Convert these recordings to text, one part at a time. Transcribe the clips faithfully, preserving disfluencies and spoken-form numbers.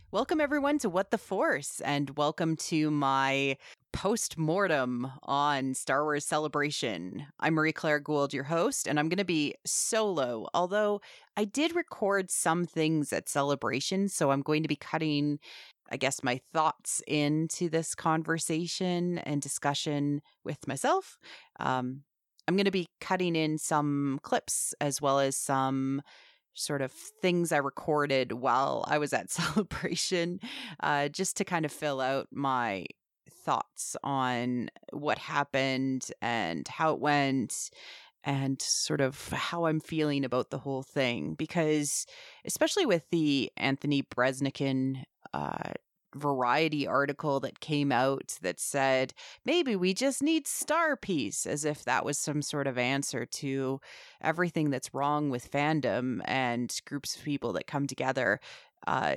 Welcome, everyone, to What the Force, and welcome to my post-mortem on Star Wars Celebration. I'm Marie-Claire Gould, your host, and I'm going to be solo, although I did record some things at Celebration, so I'm going to be cutting, I guess, my thoughts into this conversation and discussion with myself. Um, I'm going to be cutting in some clips as well as some sort of things I recorded while I was at Celebration, uh, just to kind of fill out my thoughts on what happened and how it went and sort of how I'm feeling about the whole thing. Because especially with the Anthony Breznican uh, Variety article that came out that said, maybe we just need Star Peace, as if that was some sort of answer to everything that's wrong with fandom and groups of people that come together. Uh,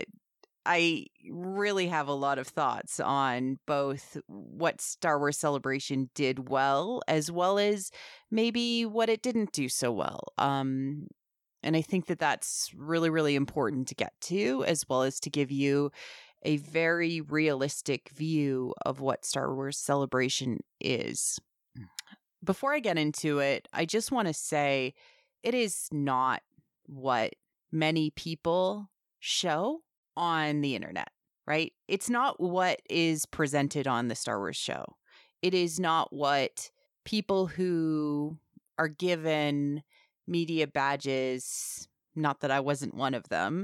I really have a lot of thoughts on both what Star Wars Celebration did well, as well as maybe what it didn't do so well. Um, and I think that that's really, really important to get to, as well as to give you a very realistic view of what Star Wars Celebration is. Before I get into it, I just want to say it is not what many people show on the internet, right? It's not what is presented on the Star Wars show. It is not what people who are given media badges, not that I wasn't one of them,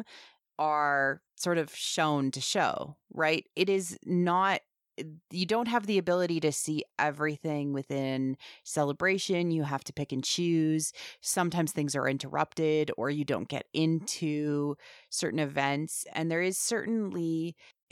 are sort of shown to show, right? It is not, you don't have the ability to see everything within Celebration. You have to pick and choose. Sometimes things are interrupted or you don't get into certain events. And there is certainly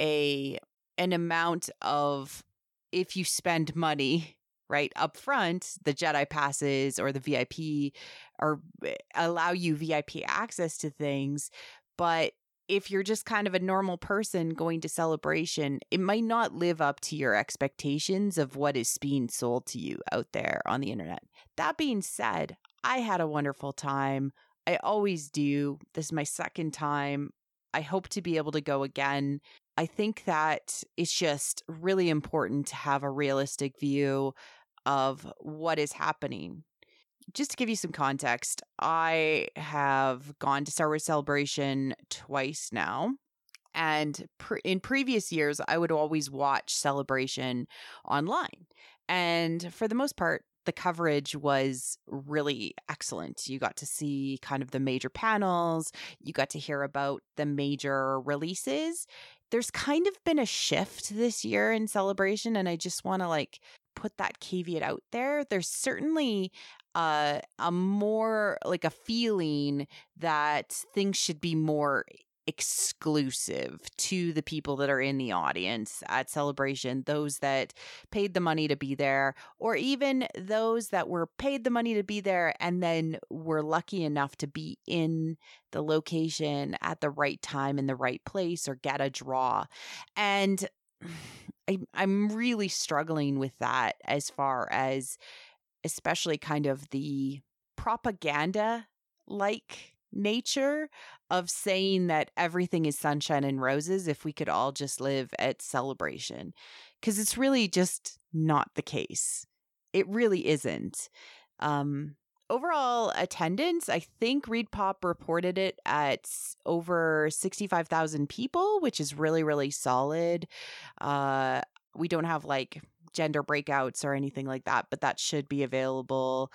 a an amount of, if you spend money right up front, the Jedi passes or the V I P or allow you V I P access to things. But if you're just kind of a normal person going to Celebration, it might not live up to your expectations of what is being sold to you out there on the internet. That being said, I had a wonderful time. I always do. This is my second time. I hope to be able to go again. I think that it's just really important to have a realistic view of what is happening. Just to give you some context, I have gone to Star Wars Celebration twice now. And pre- in previous years, I would always watch Celebration online. And for the most part, the coverage was really excellent. You got to see kind of the major panels. You got to hear about the major releases. There's kind of been a shift this year in Celebration, and I just want to like put that caveat out there. There's certainly uh, a more like a feeling that things should be more exclusive to the people that are in the audience at Celebration, those that paid the money to be there, or even those that were paid the money to be there and then were lucky enough to be in the location at the right time in the right place or get a draw. And I, I'm really struggling with that as far as especially kind of the propaganda like nature of saying that everything is sunshine and roses if we could all just live at Celebration. Because it's really just not the case. It really isn't. Um, overall attendance, I think ReedPop reported it at over sixty-five thousand people, which is really, really solid. Uh, we don't have like gender breakouts or anything like that, but that should be available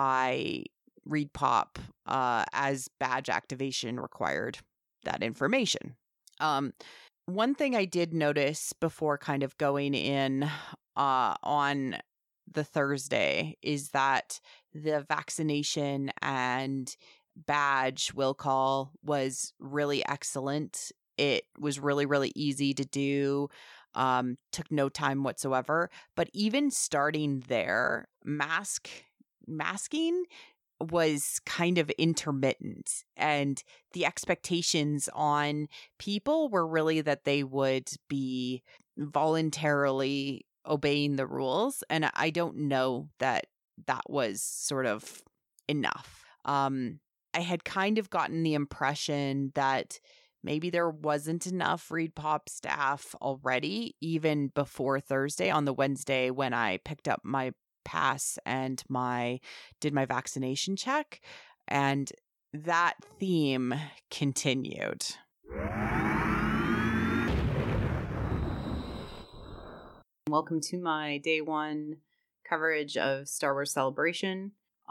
by ReedPop uh, as badge activation required that information. Um, one thing I did notice before kind of going in uh, on the Thursday is that the vaccination and badge will call was really excellent. It was really, really easy to do. Um, took no time whatsoever. But even starting there, mask masking was kind of intermittent, and the expectations on people were really that they would be voluntarily obeying the rules. And I don't know that that was sort of enough. Um, I had kind of gotten the impression that maybe there wasn't enough Reed Pop staff already, even before Thursday on the Wednesday when I picked up my pass and my did my vaccination check. And that theme continued. Welcome to my day one coverage of Star Wars Celebration.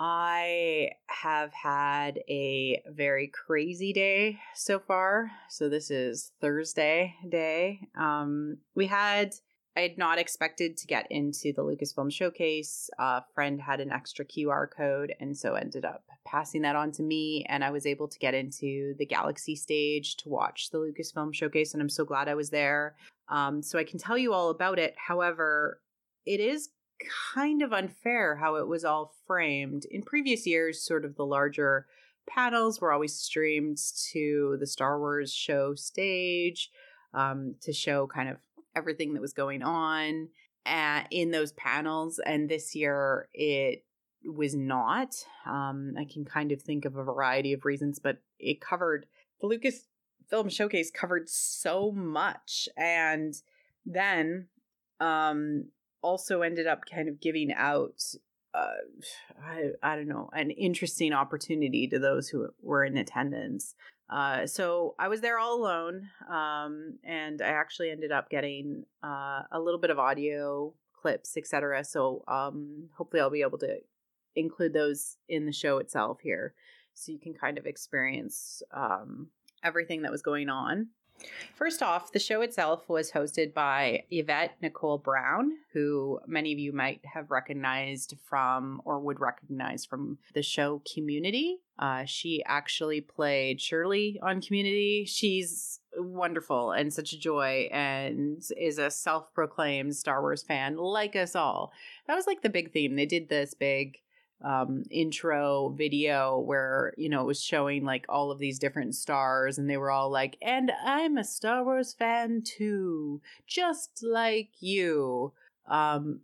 I have had a very crazy day so far. So this is Thursday day. Um, we had, I had not expected to get into the Lucasfilm Showcase. A friend had an extra Q R code and so ended up passing that on to me. And I was able to get into the Galaxy stage to watch the Lucasfilm Showcase. And I'm so glad I was there. Um, so I can tell you all about it. However, it is kind of unfair how it was all framed. In previous years, sort of the larger panels were always streamed to the Star Wars show stage um, to show kind of everything that was going on at, in those panels. And this year it was not. Um, I can kind of think of a variety of reasons, but it covered the Lucasfilm Showcase covered so much. And then um, also ended up kind of giving out, uh, I, I don't know, an interesting opportunity to those who were in attendance. Uh, so I was there all alone, um, and I actually ended up getting uh, a little bit of audio clips, et cetera. So um, hopefully I'll be able to include those in the show itself here, so you can kind of experience um, everything that was going on. First off, the show itself was hosted by Yvette Nicole Brown, who many of you might have recognized from or would recognize from the show Community. Uh, she actually played Shirley on Community. She's wonderful and such a joy and is a self-proclaimed Star Wars fan like us all. That was like the big theme. They did this big um intro video where, you know, it was showing like all of these different stars and they were all like, and I'm a Star Wars fan too, just like you. Um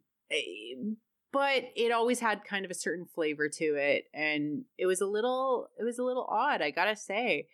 but it always had kind of a certain flavor to it, and it was a little it was a little odd, I gotta say.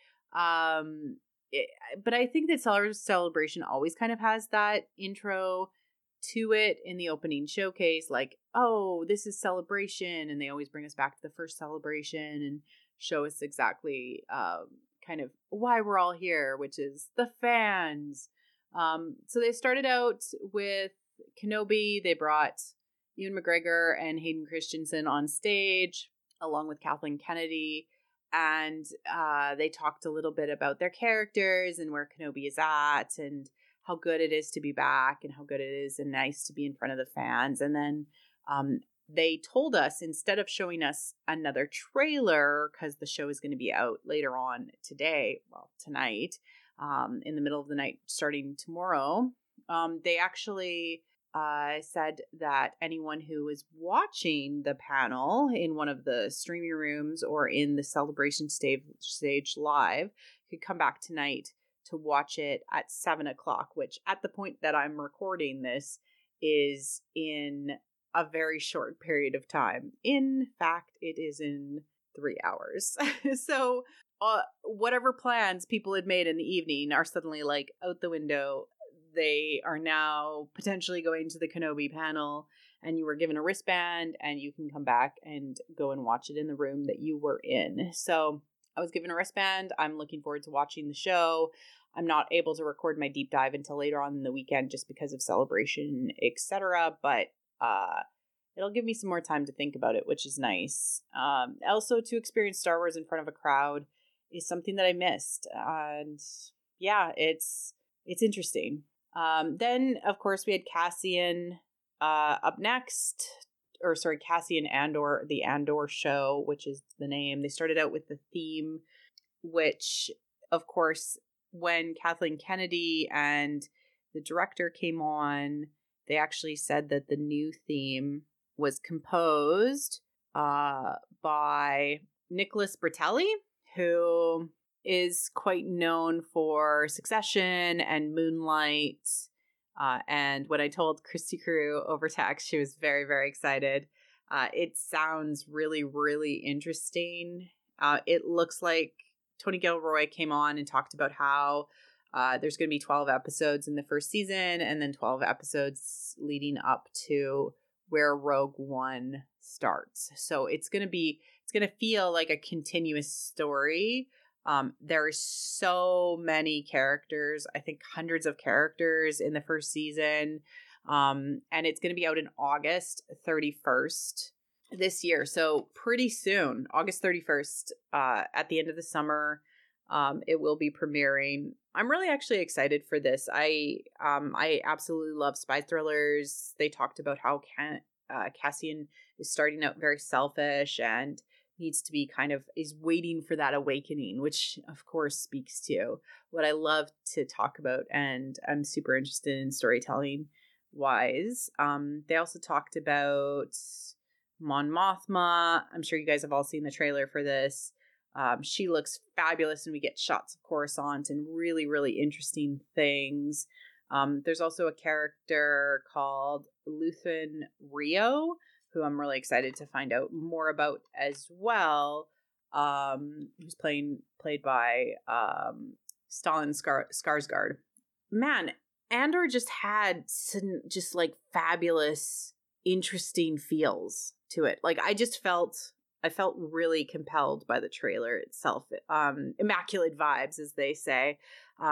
Um it, but I think that Star Wars Celebration always kind of has that intro to it in the opening showcase, like, oh, this is Celebration, and they always bring us back to the first Celebration and show us exactly um, kind of why we're all here, which is the fans. Um, so they started out with Kenobi. They brought Ewan McGregor and Hayden Christensen on stage, along with Kathleen Kennedy, and uh, they talked a little bit about their characters and where Kenobi is at, and how good it is to be back and how good it is and nice to be in front of the fans. And then um, they told us, instead of showing us another trailer, because the show is going to be out later on today, well, tonight, um, in the middle of the night, starting tomorrow, um, they actually uh, said that anyone who is watching the panel in one of the streaming rooms or in the Celebration stage, stage live could come back tonight to watch it at seven o'clock, which at the point that I'm recording this is in a very short period of time. In fact, it is in three hours. So uh, whatever plans people had made in the evening are suddenly like out the window. They are now potentially going to the Kenobi panel, and you were given a wristband and you can come back and go and watch it in the room that you were in. So I was given a wristband. I'm looking forward to watching the show. I'm not able to record my deep dive until later on in the weekend just because of Celebration, et cetera. But uh, it'll give me some more time to think about it, which is nice. Um, also, to experience Star Wars in front of a crowd is something that I missed. And yeah, it's it's interesting. Um, then, of course, we had Cassian uh, up next. Or sorry, Cassian Andor, the Andor show, which is the name. They started out with the theme, which, of course, when Kathleen Kennedy and the director came on, they actually said that the new theme was composed uh, by Nicholas Bertelli, who is quite known for Succession and Moonlight. Uh, and when I told Christy Crew over text, she was very, very excited. Uh, it sounds really, really interesting. Uh, it looks like Tony Gilroy came on and talked about how uh, there's going to be twelve episodes in the first season and then twelve episodes leading up to where Rogue One starts. So it's going to be, it's going to feel like a continuous story. Um, there are so many characters, I think hundreds of characters in the first season. Um, and it's going to be out in August thirty-first this year. So pretty soon, August thirty-first, uh, at the end of the summer, um, it will be premiering. I'm really actually excited for this. I, um, I absolutely love spy thrillers. They talked about how Can- uh, Cassian is starting out very selfish and needs to be kind of is waiting for that awakening, which of course speaks to what I love to talk about. And I'm super interested in storytelling wise. Um, they also talked about Mon Mothma. I'm sure you guys have all seen the trailer for this. Um, she looks fabulous, and we get shots of Coruscant and really, really interesting things. Um, there's also a character called Luthen Rio, who I'm really excited to find out more about as well. Um, who's playing played by um, Stellan Skar- Skarsgård. Man, Andor just had some just like fabulous, interesting feels to it. Like I just felt, I felt really compelled by the trailer itself. Um, immaculate vibes, as they say.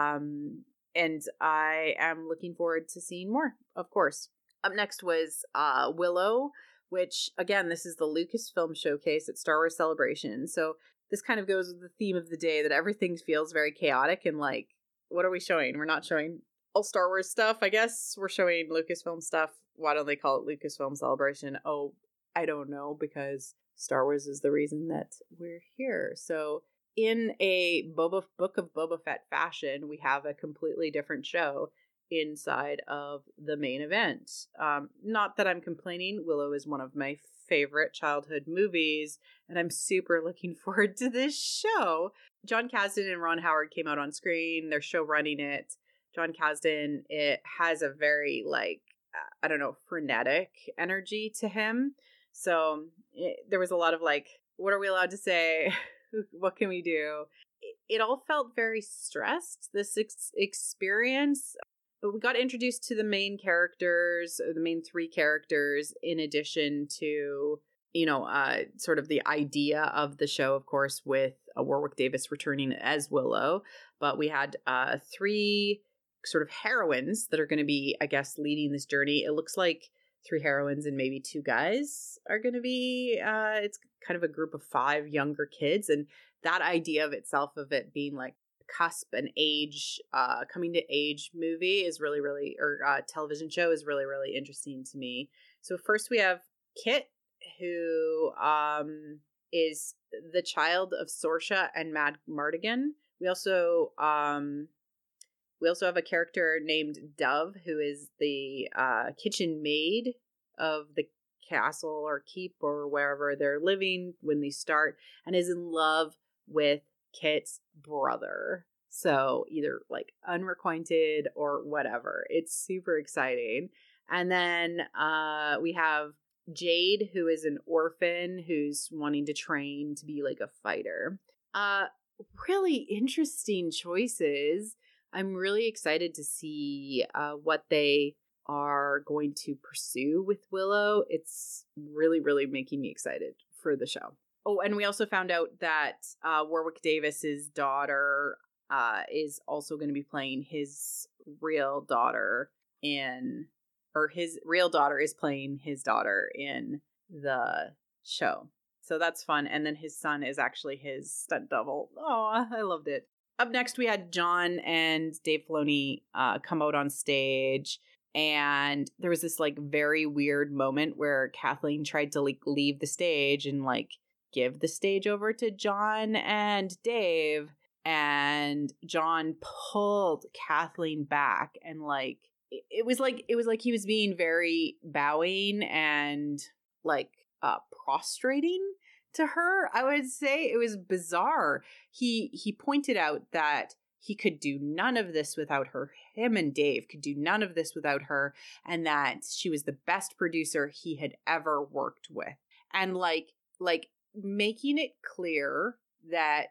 Um, and I am looking forward to seeing more, of course. Up next was uh, Willow, which again, this is the Lucasfilm showcase at Star Wars Celebration. So this kind of goes with the theme of the day that everything feels very chaotic and like, what are we showing? We're not showing all Star Wars stuff. I guess we're showing Lucasfilm stuff. Why don't they call it Lucasfilm Celebration? Oh, I don't know, because Star Wars is the reason that we're here. So in a Boba Book of Boba Fett fashion, we have a completely different show inside of the main event. Um, not that I'm complaining. Willow is one of my favorite childhood movies, and I'm super looking forward to this show. Jon Kasdan and Ron Howard came out on screen. They're show running it. Jon Kasdan, it has a very, like, I don't know, frenetic energy to him. So it, there was a lot of like, what are we allowed to say? What can we do? It, it all felt very stressed, this ex- experience. But we got introduced to the main characters, or the main three characters, in addition to, you know, uh, sort of the idea of the show, of course, with uh, Warwick Davis returning as Willow. But we had uh, three sort of heroines that are going to be, I guess, leading this journey. It looks like three heroines and maybe two guys are going to be, uh, it's kind of a group of five younger kids. And that idea of itself, of it being like cusp and age, uh, coming to age movie is really, really, or uh, television show is really, really interesting to me. So first we have Kit, who um, is the child of Sorsha and Mad Mardigan. We also, um, We also have a character named Dove, who is the uh, kitchen maid of the castle or keep or wherever they're living when they start, and is in love with Kit's brother. So either like unrequited or whatever. It's super exciting. And then uh, we have Jade, who is an orphan who's wanting to train to be like a fighter. Uh, really interesting choices. I'm really excited to see uh, what they are going to pursue with Willow. It's really, really making me excited for the show. Oh, and we also found out that uh, Warwick Davis's daughter uh, is also going to be playing his real daughter in, or his real daughter is playing his daughter in the show. So that's fun. And then his son is actually his stunt double. Oh, I loved it. Up next, we had John and Dave Filoni uh, come out on stage, and there was this like very weird moment where Kathleen tried to like leave the stage and like give the stage over to John and Dave, and John pulled Kathleen back, and like it, it was like it was like he was being very bowing and like uh, prostrating to her. I would say it was bizarre. He he pointed out that he could do none of this without her. Him and Dave could do none of this without her, and that she was the best producer he had ever worked with. And like like making it clear that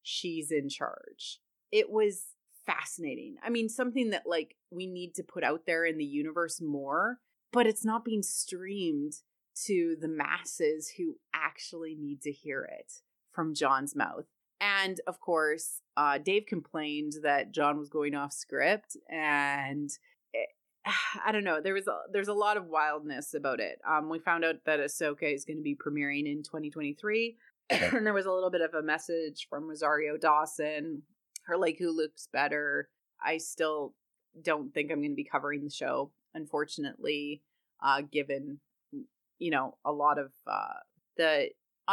she's in charge. It was fascinating. I mean, something that like we need to put out there in the universe more, but it's not being streamed to the masses who actually need to hear it from John's mouth. And of course, uh, Dave complained that John was going off script, and it, I don't know. There was a, there's a lot of wildness about it. Um, we found out that Ahsoka is going to be premiering in twenty twenty-three, and there was a little bit of a message from Rosario Dawson. Her like who looks better. I still don't think I'm going to be covering the show, unfortunately, uh, given you know a lot of uh, the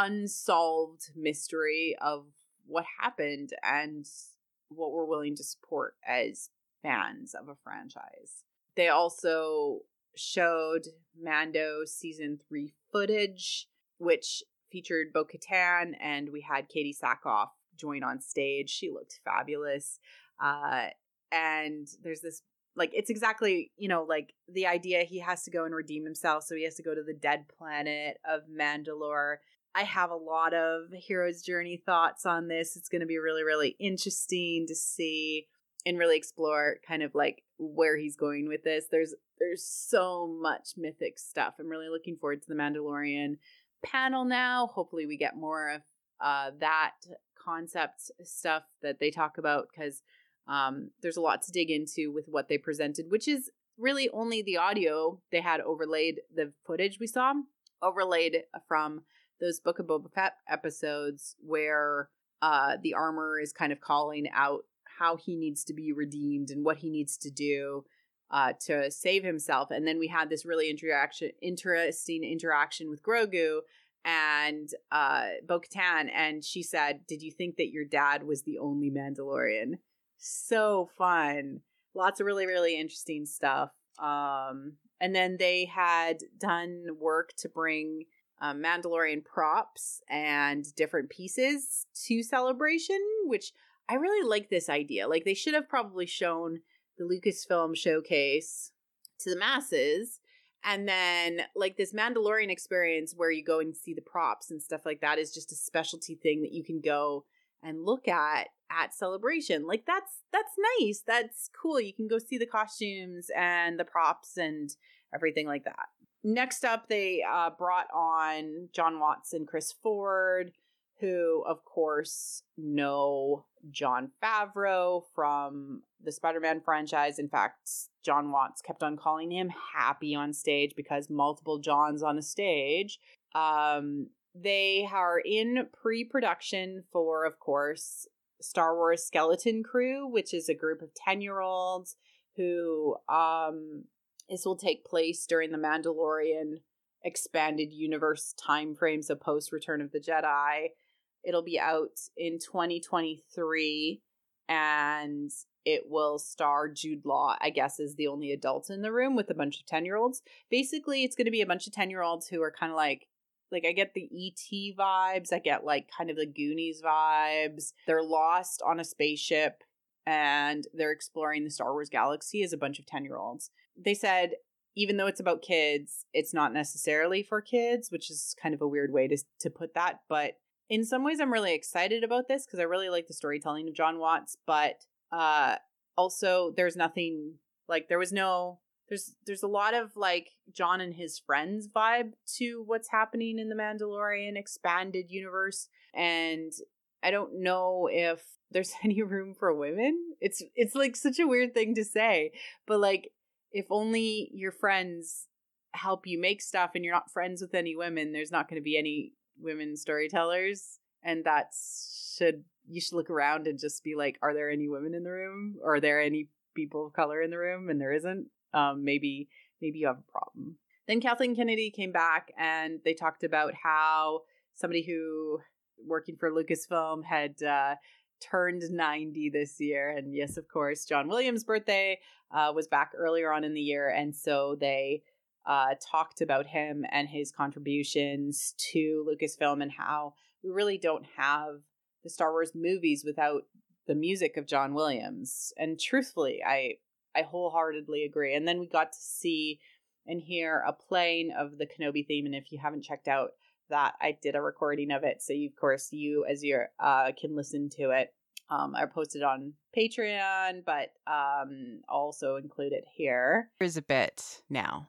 unsolved mystery of what happened and what we're willing to support as fans of a franchise. They also showed Mando season three footage, which featured Bo-Katan, and we had Katie Sackhoff join on stage. She looked fabulous. Uh, and there's this, like, it's exactly, you know, like the idea he has to go and redeem himself. So he has to go to the dead planet of Mandalore. I have a lot of hero's journey thoughts on this. It's going to be really, really interesting to see and really explore kind of like where he's going with this. There's there's so much mythic stuff. I'm really looking forward to the Mandalorian panel now. Hopefully we get more of uh, that concept stuff that they talk about, because um, there's a lot to dig into with what they presented, which is really only the audio. They had overlaid the footage we saw, overlaid from those Book of Boba Fett episodes where uh, the armor is kind of calling out how he needs to be redeemed and what he needs to do uh, to save himself. And then we had this really interaction, interesting interaction with Grogu and uh, Bo-Katan, and she said, "Did you think that your dad was the only Mandalorian?" So fun. Lots of really, really interesting stuff. Um, and then they had done work to bring Um, Mandalorian props and different pieces to Celebration, which I really like this idea. Like, they should have probably shown the Lucasfilm showcase to the masses, and then like this Mandalorian experience where you go and see the props and stuff like that is just a specialty thing that you can go and look at at Celebration. Like, that's that's nice. That's cool. You can go see the costumes and the props and everything like that. Next up, they uh, brought on John Watts and Chris Ford, who, of course, know Jon Favreau from the Spider-Man franchise. In fact, John Watts kept on calling him Happy on stage because multiple Johns on a stage. Um, they are in pre-production for, of course, Star Wars Skeleton Crew, which is a group of ten-year-olds who... Um, This will take place during the Mandalorian expanded universe timeframe, so post Return of the Jedi. It'll be out in twenty twenty-three, and it will star Jude Law, I guess, as the only adult in the room with a bunch of ten-year-olds. Basically, it's going to be a bunch of ten-year-olds who are kind of like, like, I get the E T vibes. I get, like, kind of the Goonies vibes. They're lost on a spaceship, and they're exploring the Star Wars galaxy as a bunch of ten-year-olds. They said, even though it's about kids, it's not necessarily for kids, which is kind of a weird way to to put that. But in some ways, I'm really excited about this because I really like the storytelling of John Watts. But uh, also, there's nothing, like, there was no, there's there's a lot of, like, John and his friends vibe to what's happening in the Mandalorian expanded universe. And I don't know if there's any room for women. It's It's, like, such a weird thing to say. But, like, if only your friends help you make stuff and you're not friends with any women, there's not going to be any women storytellers. And that's should, you should look around and just be like, are there any women in the room? Or are there any people of color in the room? And there isn't. Um, maybe, maybe you have a problem. Then Kathleen Kennedy came back and they talked about how somebody who working for Lucasfilm had, uh, turned ninety this year. And yes, of course, John Williams' birthday uh, was back earlier on in the year. And so they uh, talked about him and his contributions to Lucasfilm and how we really don't have the Star Wars movies without the music of John Williams. And truthfully, I, I wholeheartedly agree. And then we got to see and hear a playing of the Kenobi theme. And if you haven't checked out that I did a recording of it. So you, of course, you as your uh, can listen to it. Um, I posted on Patreon, but um, also include it here. Here's a bit now.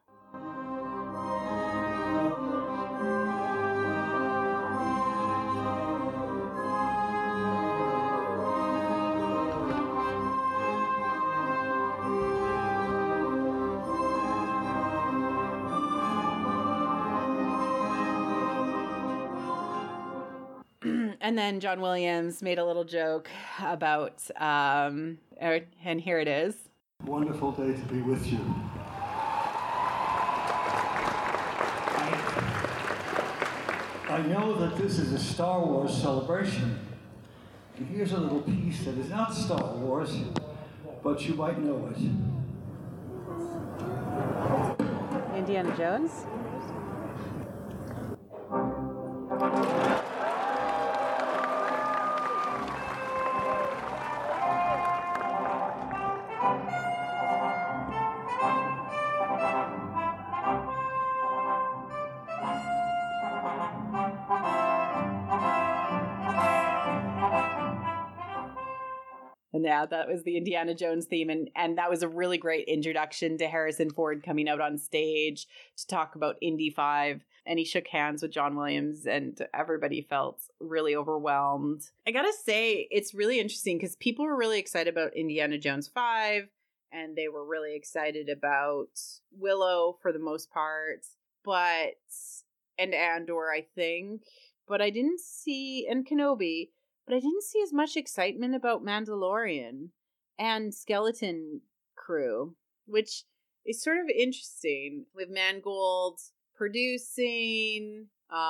And then John Williams made a little joke about, um, and here it is. Wonderful day to be with you. I, I know that this is a Star Wars celebration. And here's a little piece that is not Star Wars, but you might know it. Indiana Jones? And yeah, that was the Indiana Jones theme. And, and that was a really great introduction to Harrison Ford coming out on stage to talk about Indy five. And he shook hands with John Williams and everybody felt really overwhelmed. I gotta say, it's really interesting because people were really excited about Indiana Jones five and they were really excited about Willow for the most part, but, and Andor, I think, but I didn't see, and Kenobi, but I didn't see as much excitement about Mandalorian and Skeleton Crew, which is sort of interesting with Mangold producing,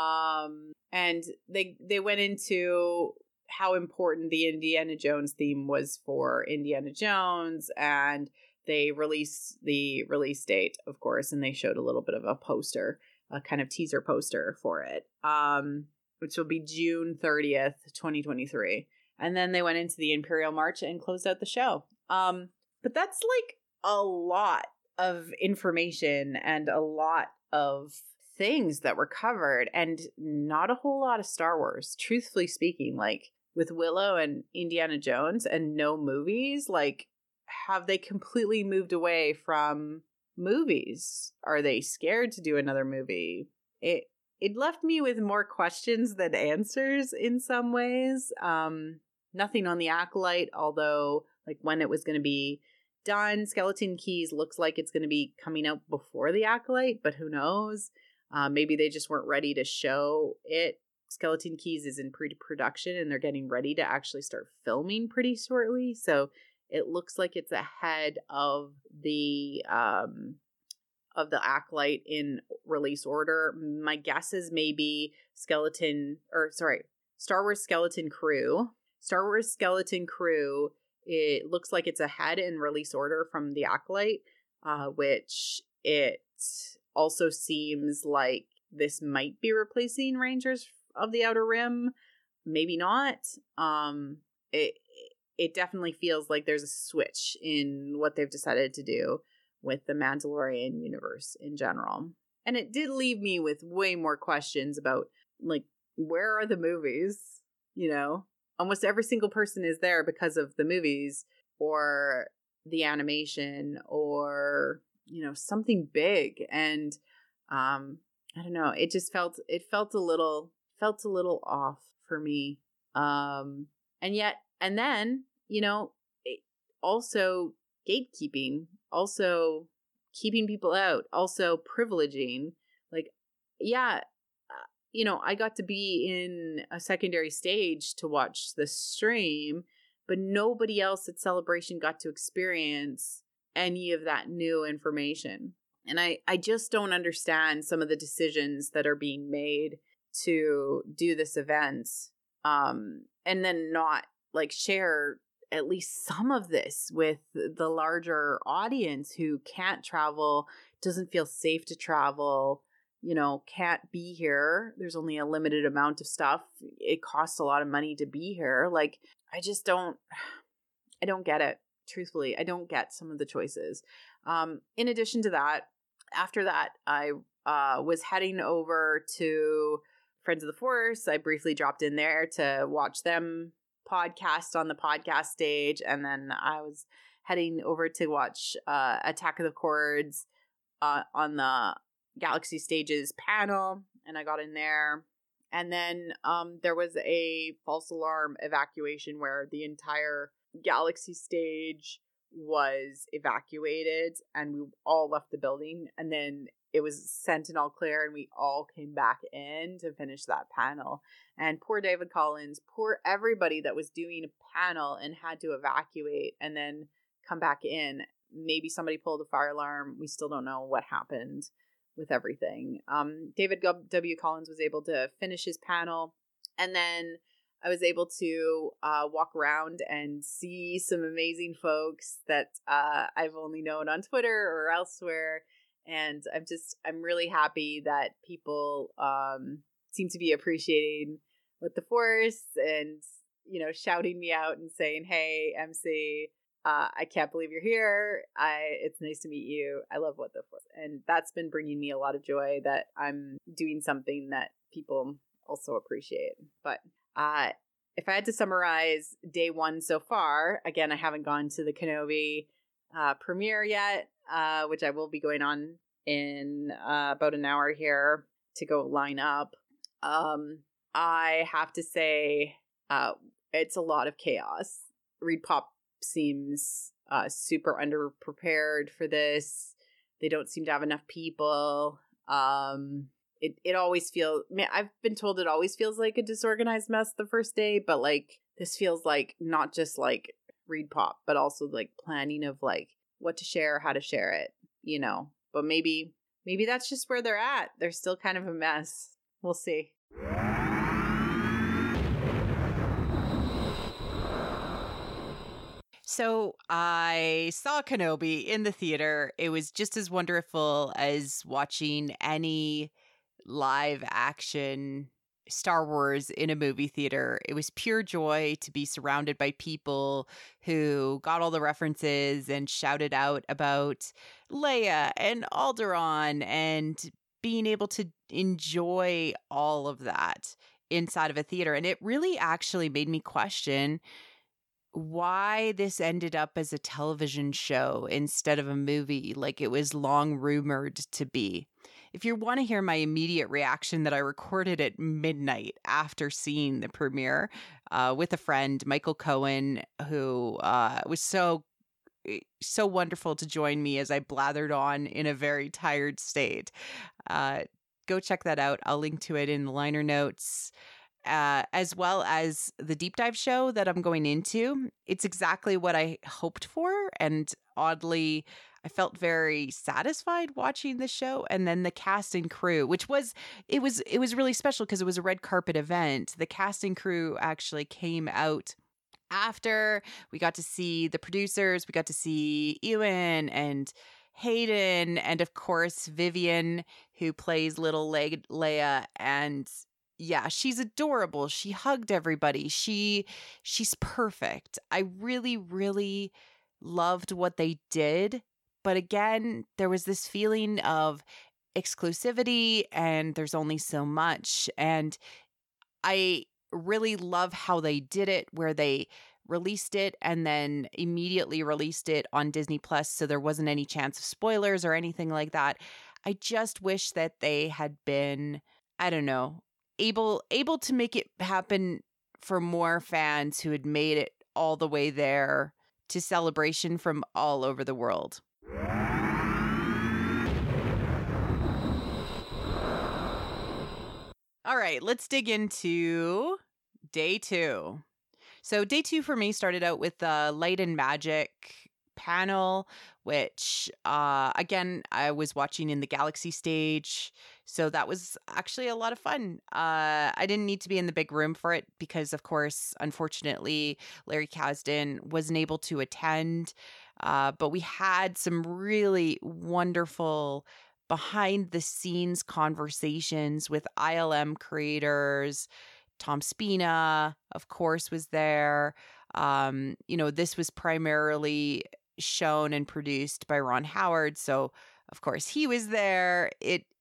um, and they they went into how important the Indiana Jones theme was for Indiana Jones, and they released the release date, of course, and they showed a little bit of a poster, a kind of teaser poster for it. Um, which will be June thirtieth, twenty twenty-three. And then they went into the Imperial March and closed out the show. Um, but that's like a lot of information and a lot of things that were covered and not a whole lot of Star Wars, truthfully speaking. Like with Willow and Indiana Jones and no movies, like have they completely moved away from movies? Are they scared to do another movie? It It left me with more questions than answers in some ways. Um, nothing on the Acolyte, although like when it was going to be done, Skeleton Keys looks like it's going to be coming out before the Acolyte, but who knows? Uh, maybe they just weren't ready to show it. Skeleton Keys is in pre-production and they're getting ready to actually start filming pretty shortly. So it looks like it's ahead of the... Um, of the Acolyte in release order. My guess is maybe Skeleton, or sorry, Star Wars Skeleton Crew. Star Wars Skeleton Crew, it looks like it's ahead in release order from the Acolyte, uh, which it also seems like this might be replacing Rangers of the Outer Rim. Maybe not. Um, it, it definitely feels like there's a switch in what they've decided to do with the Mandalorian universe in general. And it did leave me with way more questions about, like, where are the movies? You know, almost every single person is there because of the movies or the animation or, you know, something big. And um, I don't know, it just felt, it felt a little, felt a little off for me. Um, and yet, and then, you know, it also gatekeeping, also keeping people out, also privileging. Like, yeah, uh, you know, I got to be in a secondary stage to watch the stream, but nobody else at Celebration got to experience any of that new information. And I, I just don't understand some of the decisions that are being made to do this event, um, and then not like share at least some of this with the larger audience who can't travel, doesn't feel safe to travel, you know, can't be here. There's only a limited amount of stuff. It costs a lot of money to be here. Like, I just don't, I don't get it. Truthfully, I don't get some of the choices. Um, in addition to that, after that, I uh, was heading over to Friends of the Force. I briefly dropped in there to watch them podcast on the podcast stage. And then I was heading over to watch uh, Attack of the Chords uh, on the Galaxy Stages panel. And I got in there. And then um, there was a false alarm evacuation where the entire Galaxy stage was evacuated and we all left the building. And then it was sent and all clear and we all came back in to finish that panel. And poor David Collins, poor everybody that was doing a panel and had to evacuate and then come back in. Maybe somebody pulled a fire alarm. We still don't know what happened with everything. Um, David W. Collins was able to finish his panel, and then I was able to uh, walk around and see some amazing folks that uh, I've only known on Twitter or elsewhere. And I'm just, I'm really happy that people um, seem to be appreciating With the Force and, you know, shouting me out and saying, hey, M C, Uh, I can't believe you're here. I it's nice to meet you. I love What the Force. And that's been bringing me a lot of joy that I'm doing something that people also appreciate. But uh, if I had to summarize day one so far, again, I haven't gone to the Kenobi uh, premiere yet, uh, which I will be going on in uh, about an hour here to go line up. Um, I have to say uh, it's a lot of chaos. Reed Pop seems uh, super underprepared for this. They don't seem to have enough people. Um, it it always feels. I mean, I've been told it always feels like a disorganized mess the first day, but like this feels like not just like Reed Pop, but also like planning of like what to share, how to share it. You know, but maybe maybe that's just where they're at. They're still kind of a mess. We'll see. So I saw Kenobi in the theater. It was just as wonderful as watching any live action Star Wars in a movie theater. It was pure joy to be surrounded by people who got all the references and shouted out about Leia and Alderaan and being able to enjoy all of that inside of a theater. And it really actually made me question why this ended up as a television show instead of a movie like it was long rumored to be. If you want to hear my immediate reaction that I recorded at midnight after seeing the premiere uh, with a friend, Michael Cohen, who uh, was so, so wonderful to join me as I blathered on in a very tired state. Uh, go check that out. I'll link to it in the liner notes. Uh, as well as the deep dive show that I'm going into. It's exactly what I hoped for. And oddly, I felt very satisfied watching the show. And then the cast and crew, which was, it was, it was really special because it was a red carpet event. The cast and crew actually came out after. We got to see the producers. We got to see Ewan and Hayden. And of course, Vivian, who plays little Le- Leia. And yeah, she's adorable. She hugged everybody. She she's perfect. I really, really loved what they did. But again, there was this feeling of exclusivity and there's only so much. And I really love how they did it, where they released it and then immediately released it on Disney Plus. So there wasn't any chance of spoilers or anything like that. I just wish that they had been, I don't know, able able to make it happen for more fans who had made it all the way there to Celebration from all over the world. All right, let's dig into day two. So day two for me started out with the Light and Magic panel, which uh again I was watching in the Galaxy stage, so that was actually a lot of fun. uh I didn't need to be in the big room for it because of course unfortunately Larry Kasdan wasn't able to attend, uh but we had some really wonderful behind the scenes conversations with I L M creators. Tom Spina of course was there. Um you know, this was primarily shown and produced by Ron Howard, so of course he was there. It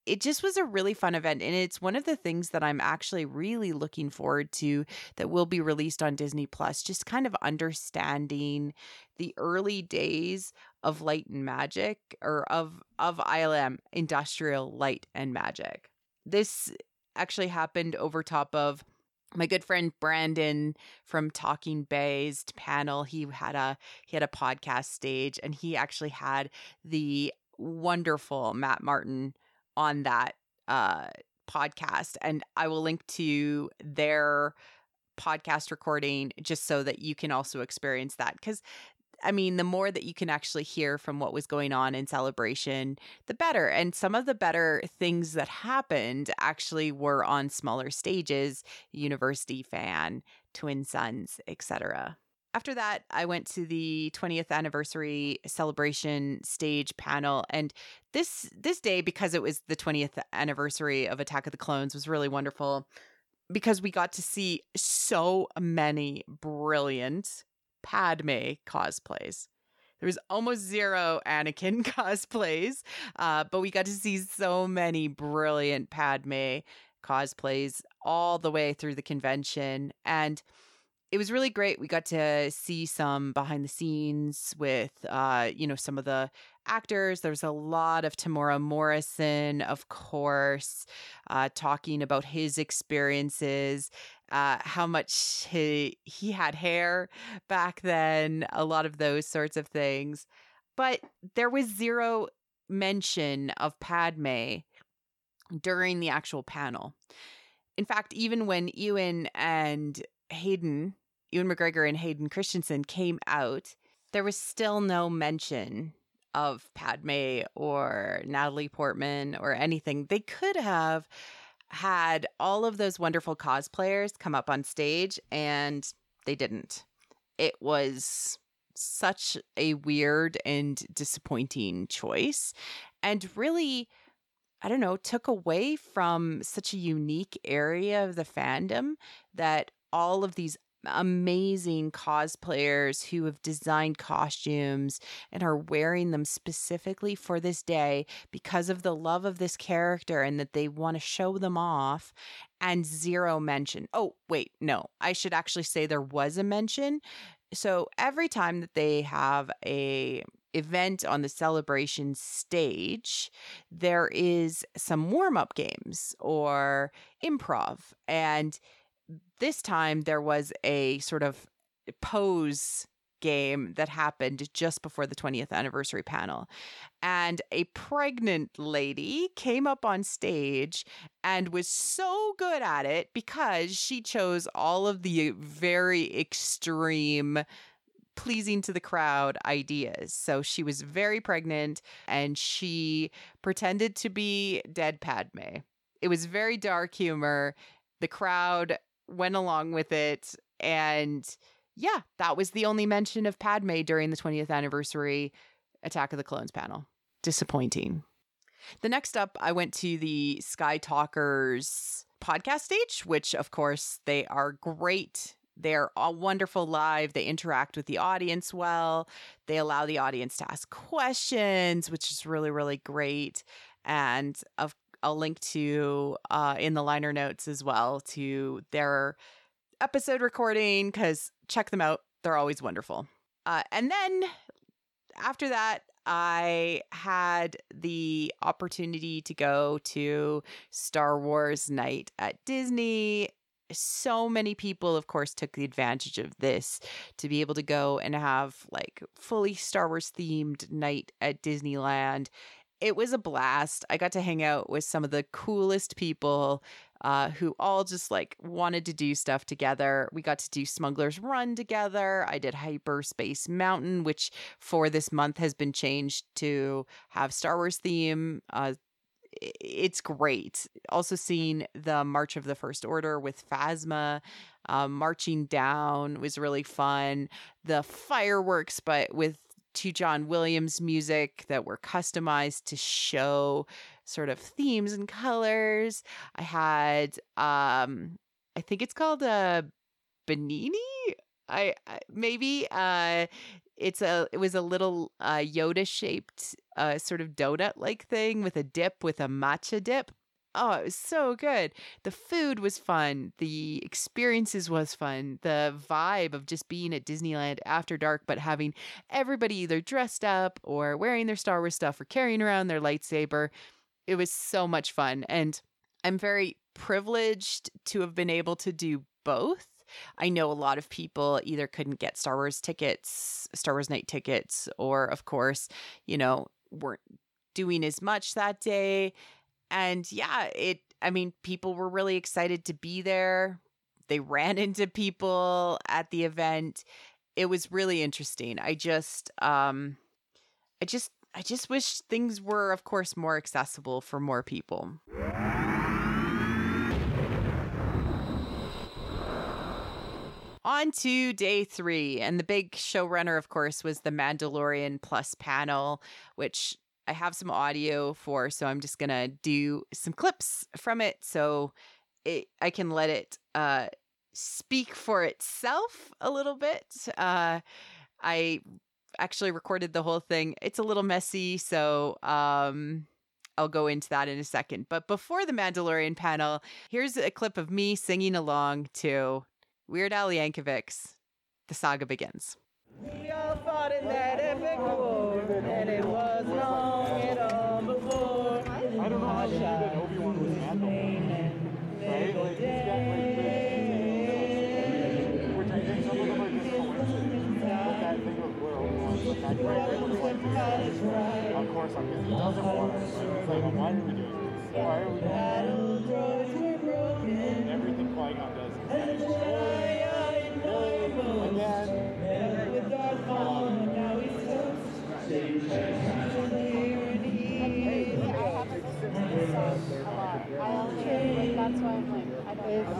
it just was a really fun event. And it's one of the things that I'm actually really looking forward to that will be released on Disney Plus, just kind of understanding the early days of light and magic, or of, of I L M, Industrial Light and Magic. This actually happened over top of my good friend Brandon from Talking Bay's panel. He had a he had a podcast stage, and he actually had the wonderful Matt Martin on that uh, podcast. And I will link to their podcast recording just so that you can also experience that. Because, I mean, the more that you can actually hear from what was going on in Celebration, the better. And some of the better things that happened actually were on smaller stages, University Fan, Twin Suns, et cetera. After that, I went to the twentieth anniversary celebration stage panel. And this this day, because it was the twentieth anniversary of Attack of the Clones, was really wonderful because we got to see so many brilliant Padme cosplays. There was almost zero Anakin cosplays, uh, but we got to see so many brilliant Padme cosplays all the way through the convention. And it was really great. We got to see some behind the scenes with, uh, you know, some of the actors. There was a lot of Tamora Morrison, of course, uh, talking about his experiences, uh, how much he, he had hair back then, a lot of those sorts of things. But there was zero mention of Padme during the actual panel. In fact, even when Ewan and Hayden, Ewan McGregor and Hayden Christensen came out, there was still no mention of Padme or Natalie Portman or anything. They could have had all of those wonderful cosplayers come up on stage, and they didn't. It was such a weird and disappointing choice, and really, I don't know, took away from such a unique area of the fandom that all of these amazing cosplayers who have designed costumes and are wearing them specifically for this day because of the love of this character and that they want to show them off, and zero mention. Oh, wait, no, I should actually say there was a mention. So every time that they have a event on the celebration stage, there is some warm-up games or improv. And this time there was a sort of pose game that happened just before the twentieth anniversary panel. And a pregnant lady came up on stage and was so good at it because she chose all of the very extreme, pleasing to the crowd ideas. So she was very pregnant and she pretended to be dead Padme. It was very dark humor. The crowd went along with it. And yeah, that was the only mention of Padme during the twentieth anniversary Attack of the Clones panel. Disappointing. The next up, I went to the Sky Talkers podcast stage, which of course they are great. They're all wonderful live. They interact with the audience well. They allow the audience to ask questions, which is really, really great. And of I'll link to uh, in the liner notes as well to their episode recording, because check them out. They're always wonderful. Uh, and then after that, I had the opportunity to go to Star Wars Night at Disney. So many people, of course, took the advantage of this to be able to go and have like fully Star Wars themed night at Disneyland. It was a blast. I got to hang out with some of the coolest people uh, who all just like wanted to do stuff together. We got to do Smuggler's Run together. I did Hyperspace Mountain, which for this month has been changed to have Star Wars theme. Uh, it's great. Also seeing the March of the First Order with Phasma um, marching down was really fun. The fireworks, but with to John Williams music that were customized to show sort of themes and colors. I had, um, I think it's called a Benini. I, I maybe uh, it's a it was a little uh, Yoda shaped uh, sort of donut like thing with a dip with a matcha dip. Oh, it was so good. The food was fun. The experiences was fun. The vibe of just being at Disneyland after dark, but having everybody either dressed up or wearing their Star Wars stuff or carrying around their lightsaber. It was so much fun. And I'm very privileged to have been able to do both. I know a lot of people either couldn't get Star Wars tickets, Star Wars night tickets, or of course, you know, weren't doing as much that day. And yeah, it, I mean, people were really excited to be there. They ran into people at the event. It was really interesting. I just, um, I just, I just wish things were, of course, more accessible for more people. On to day three. And the big showrunner, of course, was the Mandalorian Plus panel, which I have some audio for, so I'm just going to do some clips from it so it, I can let it uh, speak for itself a little bit. Uh, I actually recorded the whole thing. It's a little messy, so um, I'll go into that in a second. But before the Mandalorian panel, here's a clip of me singing along to Weird Al Yankovic's The Saga Begins. We all fought in that epic war, and it was long and on before. I don't know how you that Obi-Wan was Mandalorian. Right? Like, he's got, like, this, which I think some of them are just coincidences. But that thing of where Obi-Wan was like, that right was like, of course, I'm because he doesn't want us. So it's like, why are we doing this? Why are we doing this? And everything Qui-Gon does is like, oh, again. That's why I'm like, I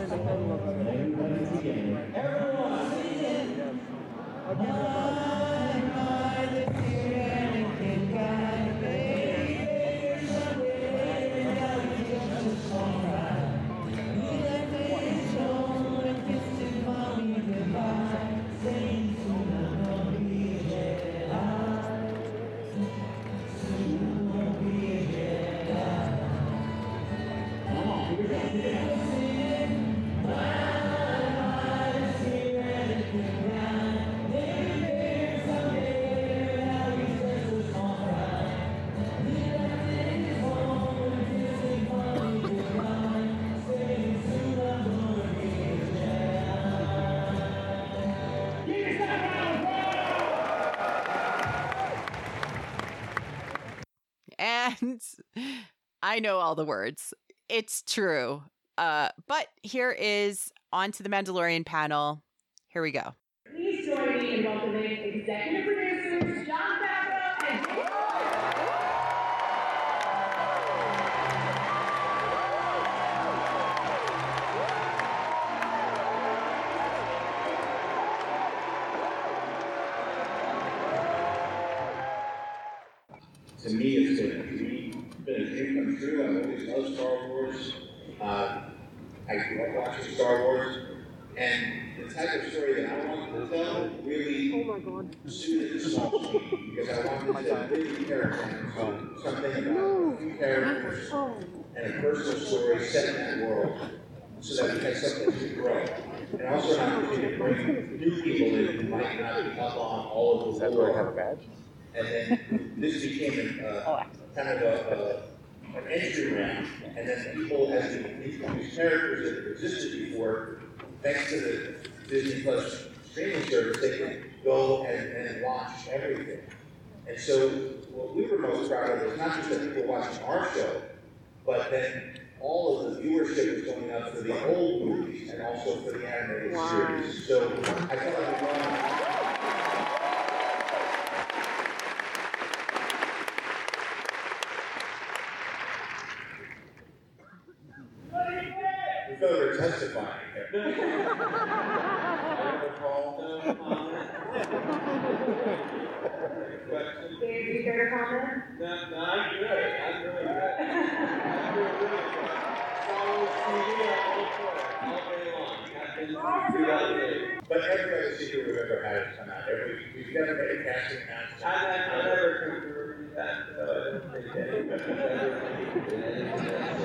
And I know all the words. It's true. Uh, but here is on to the Mandalorian panel. Here we go. Please join me in welcoming executive producers Jon Favreau and Dave To me, it's been a dream, been a dream come true. I've always loved Star Wars. Uh, I grew up watching Star Wars, and the type of story that I wanted to tell really oh suited the song to me, because I wanted to really characterize something about a few characters and a personal story set in that world, so that we had something to grow. And also an opportunity to bring new people in who might not be up on all of the lore. Have a badge? And then this became uh, kind of a, a, an entry ramp, and then people, as we introduced characters that have existed before, thanks to the Disney Plus streaming service, they can go and, and watch everything. And so what we were most proud of was not just that people watching our show, but then all of the viewership was going up for the old movies and also for the animated wow. series. So I felt like we won. We felt we were testifying here. Dave, do you care to comment? No, no, I'm good. I'm really good. I'm doing really good. Star Wars T V, I look for it all day long. I've been through that day. But every other secret You never made a casting announcement? I, I, I never come through that, so I don't think anybody's ever been anything that's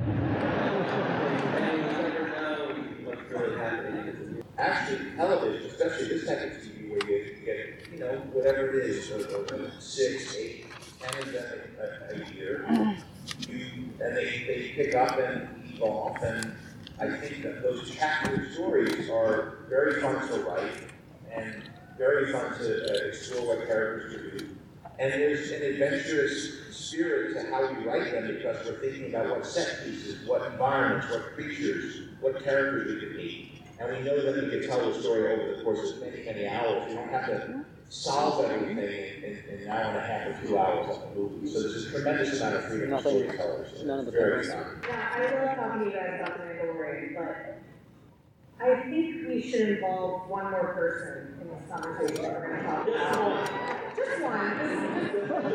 and you never know what's really happening. Actually, television, especially this type of T V where you get, you know, whatever it is, so, so six, eight, ten of them a, a year, you, and they, they pick up and leave off, and I think that those chapter stories are very fun to write, and very fun to uh, explore what characters to do. And there's an adventurous spirit to how we write them because we're thinking about what set pieces, what environments, what creatures, what characters we could meet. And we know that we can tell the story over the course of many, many hours. We don't have to solve everything in, in, in an hour and a half or two hours of the movie. So there's a tremendous amount of freedom for storytellers. None of the Very papers. fun. Yeah, I love talking to you guys about the Mandalorian, but I think we should involve one more person in this conversation that we're going to talk about. Just one. Just, just one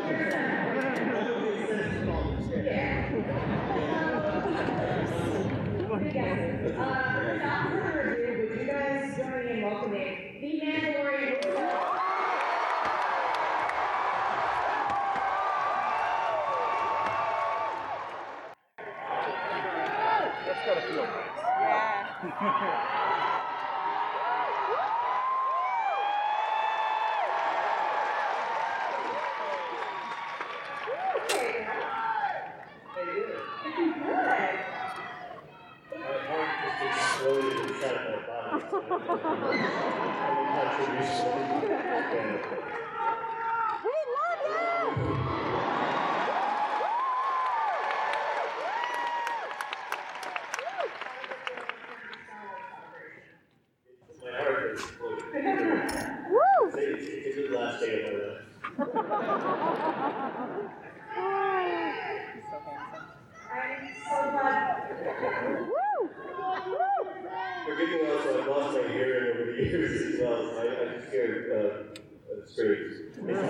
person. Yeah. Uh, without further ado, would you guys join me in welcoming the Mandalorian himself? That's gotta feel nice. Yeah. My heart just exploded inside my body. My heart just exploded. It's, it's a good last day of my life. I'm so glad. Forgive me also, I've lost my hearing over the years as well, so I, I'm scared uh, of screams.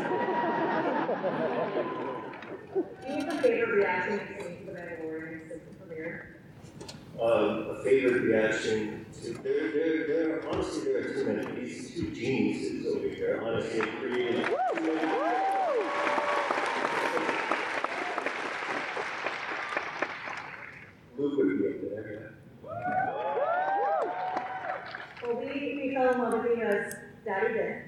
Do you have a favorite reaction you've seen to the Mandalorian since the premiere? Um, a favorite reaction to, there, there, there, honestly, there are too many. These two geniuses over here, honestly, have created. Luke would be up there, Well, we, we fell in love with you as Daddy did.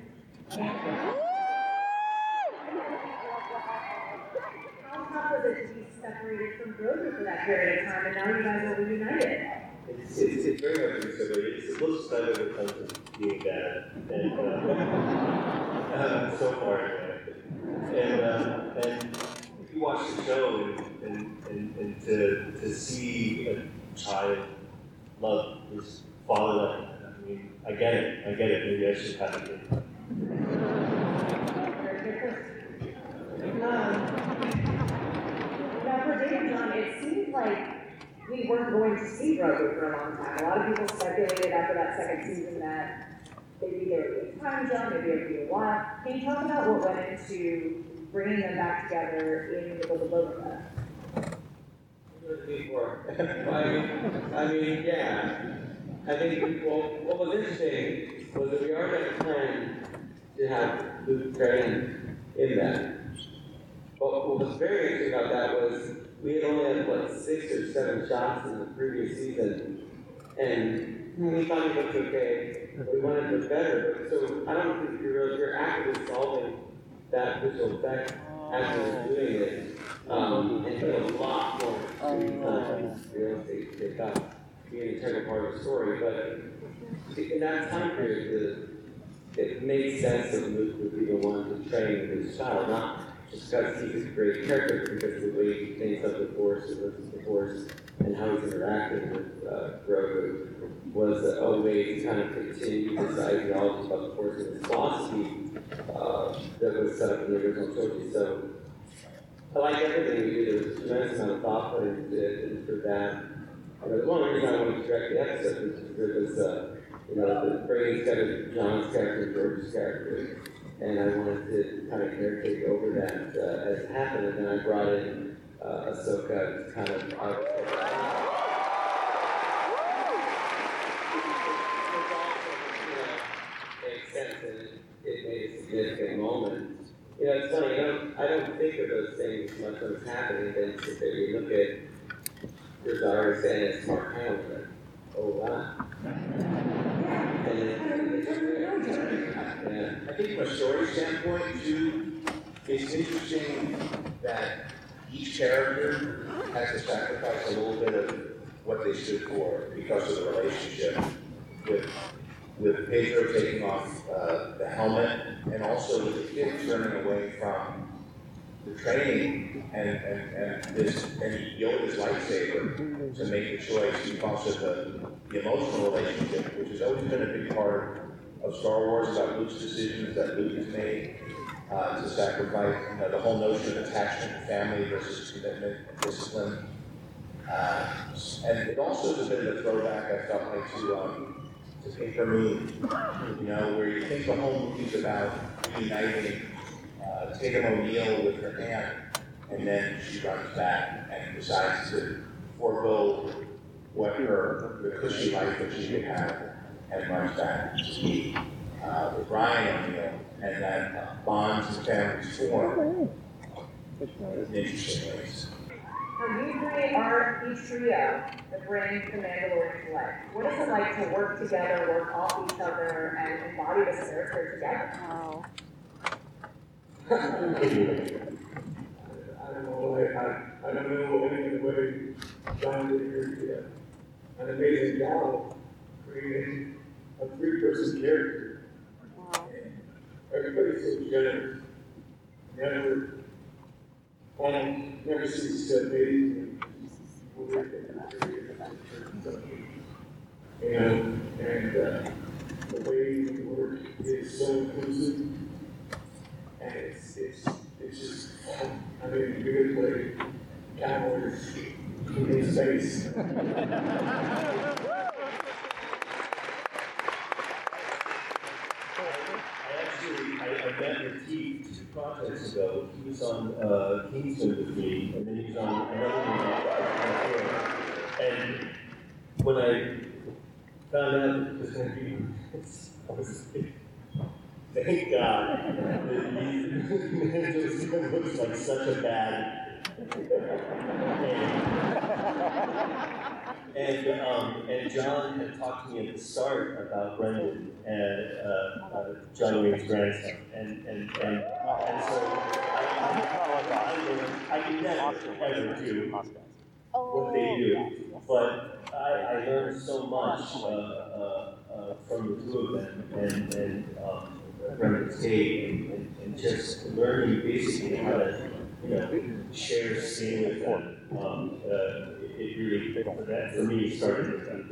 How tough was it to be separated from Grogu for that period of time, and now you guys are reunited? It's, it's, it's very hard to be separated. It's a little side of it comes to being dad. And, uh, uh, so far, anyway. And, uh, and if you watch the show and, and, and, and to, to see a child love his father like that, I mean, I get it. I get it. Maybe I should have it. Um, now, for David John, it seemed like we weren't going to see Grogu for a long time. A lot of people speculated after that second season that maybe there would be a time jump, maybe it would be a while. Can you talk about what went into bringing them back together in the Book of Boba Fett? Before. I mean, I mean, yeah. I think, well, what was interesting was that we already had planned to have Luke train in that. But what was very interesting about that was we had only had, what, six or seven shots in the previous season. And we thought it looked okay, but we wanted to look better. But so I don't think you realize you're actively solving that visual effect as you're doing it. Um, and did a lot more to uh, real estate to take up, be an integral part of the story. But in that time period, the, it made sense that Luke would be the one to train his child, not just because he's a great character, because of the way he thinks of the Force and listens to the Force, and how he's interacting with uh, Grogu was a, a way to kind of continue this ideology about the Force and this philosophy uh, that was set up in the original trilogy. So I like everything we did. There was a tremendous amount of thought put into it, and for that, you know, the one reason I wanted to direct the episode was because it was, uh, you know, the bringing together John's character and George's character, and I wanted to kind of caretake over that uh, as it happened, and then I brought in uh, Ahsoka to kind of uh, makes sense, and it, it made significant moment. You know, it's funny, I don't, I don't think of those things much when it's happening, then sit there, you look at your daughter saying it's Mark Hamilton. Oh, wow. And then, yeah. I think from a story standpoint, too, it's interesting that each character has to sacrifice a little bit of what they stood for because of the relationship with with Pedro taking off uh, the helmet, and also with the kid turning away from the training and, and, and this and Yoda's lightsaber to make the choice because of the, the emotional relationship, which has always been a big part of Star Wars, about Luke's decisions that Luke has made uh, to sacrifice, you know, the whole notion of attachment to family versus commitment and discipline. Uh, and it also is a bit of a throwback, I felt like, to um, to Paper Moon, you know, where you think the whole movie's about reuniting uh, Tatum O'Neal with her aunt, and then she runs back and decides to forego what her, the cushy life that she could have, and runs back to be uh, with Ryan O'Neal, and that uh, bonds and families form in interesting ways. So you three are each trio that brings the Mandalorian to life. What is it like to work together, work off each other, and embody this character together? Wow. I don't know, like, I, I don't know any of the way John did here yet. An amazing job creating a three-person character. Wow. Everybody's so generous. Never, um, never sees said ladies. And, and uh, the way we work is so inclusive. And it's, it's, it's just fun. I mean, you could play Cowboys in space. I, I met Lateef two projects ago. He was on uh, Kingsman with me, and then he was on another movie. And when I found out that it was going to be, I was thank God that he just looks like such a bad. And, um, and John had talked to me at the start about Brendan and uh, uh, John Wayne's grandson, and and and, and so I, I, I can never ever do what they do, but I, I learned so much uh, uh, uh, from the two of them, and and um, Brendan's Kate, and, and, and just learning basically how to, you know, share a scene with them. Um, uh, It really, for that, for me, started with that.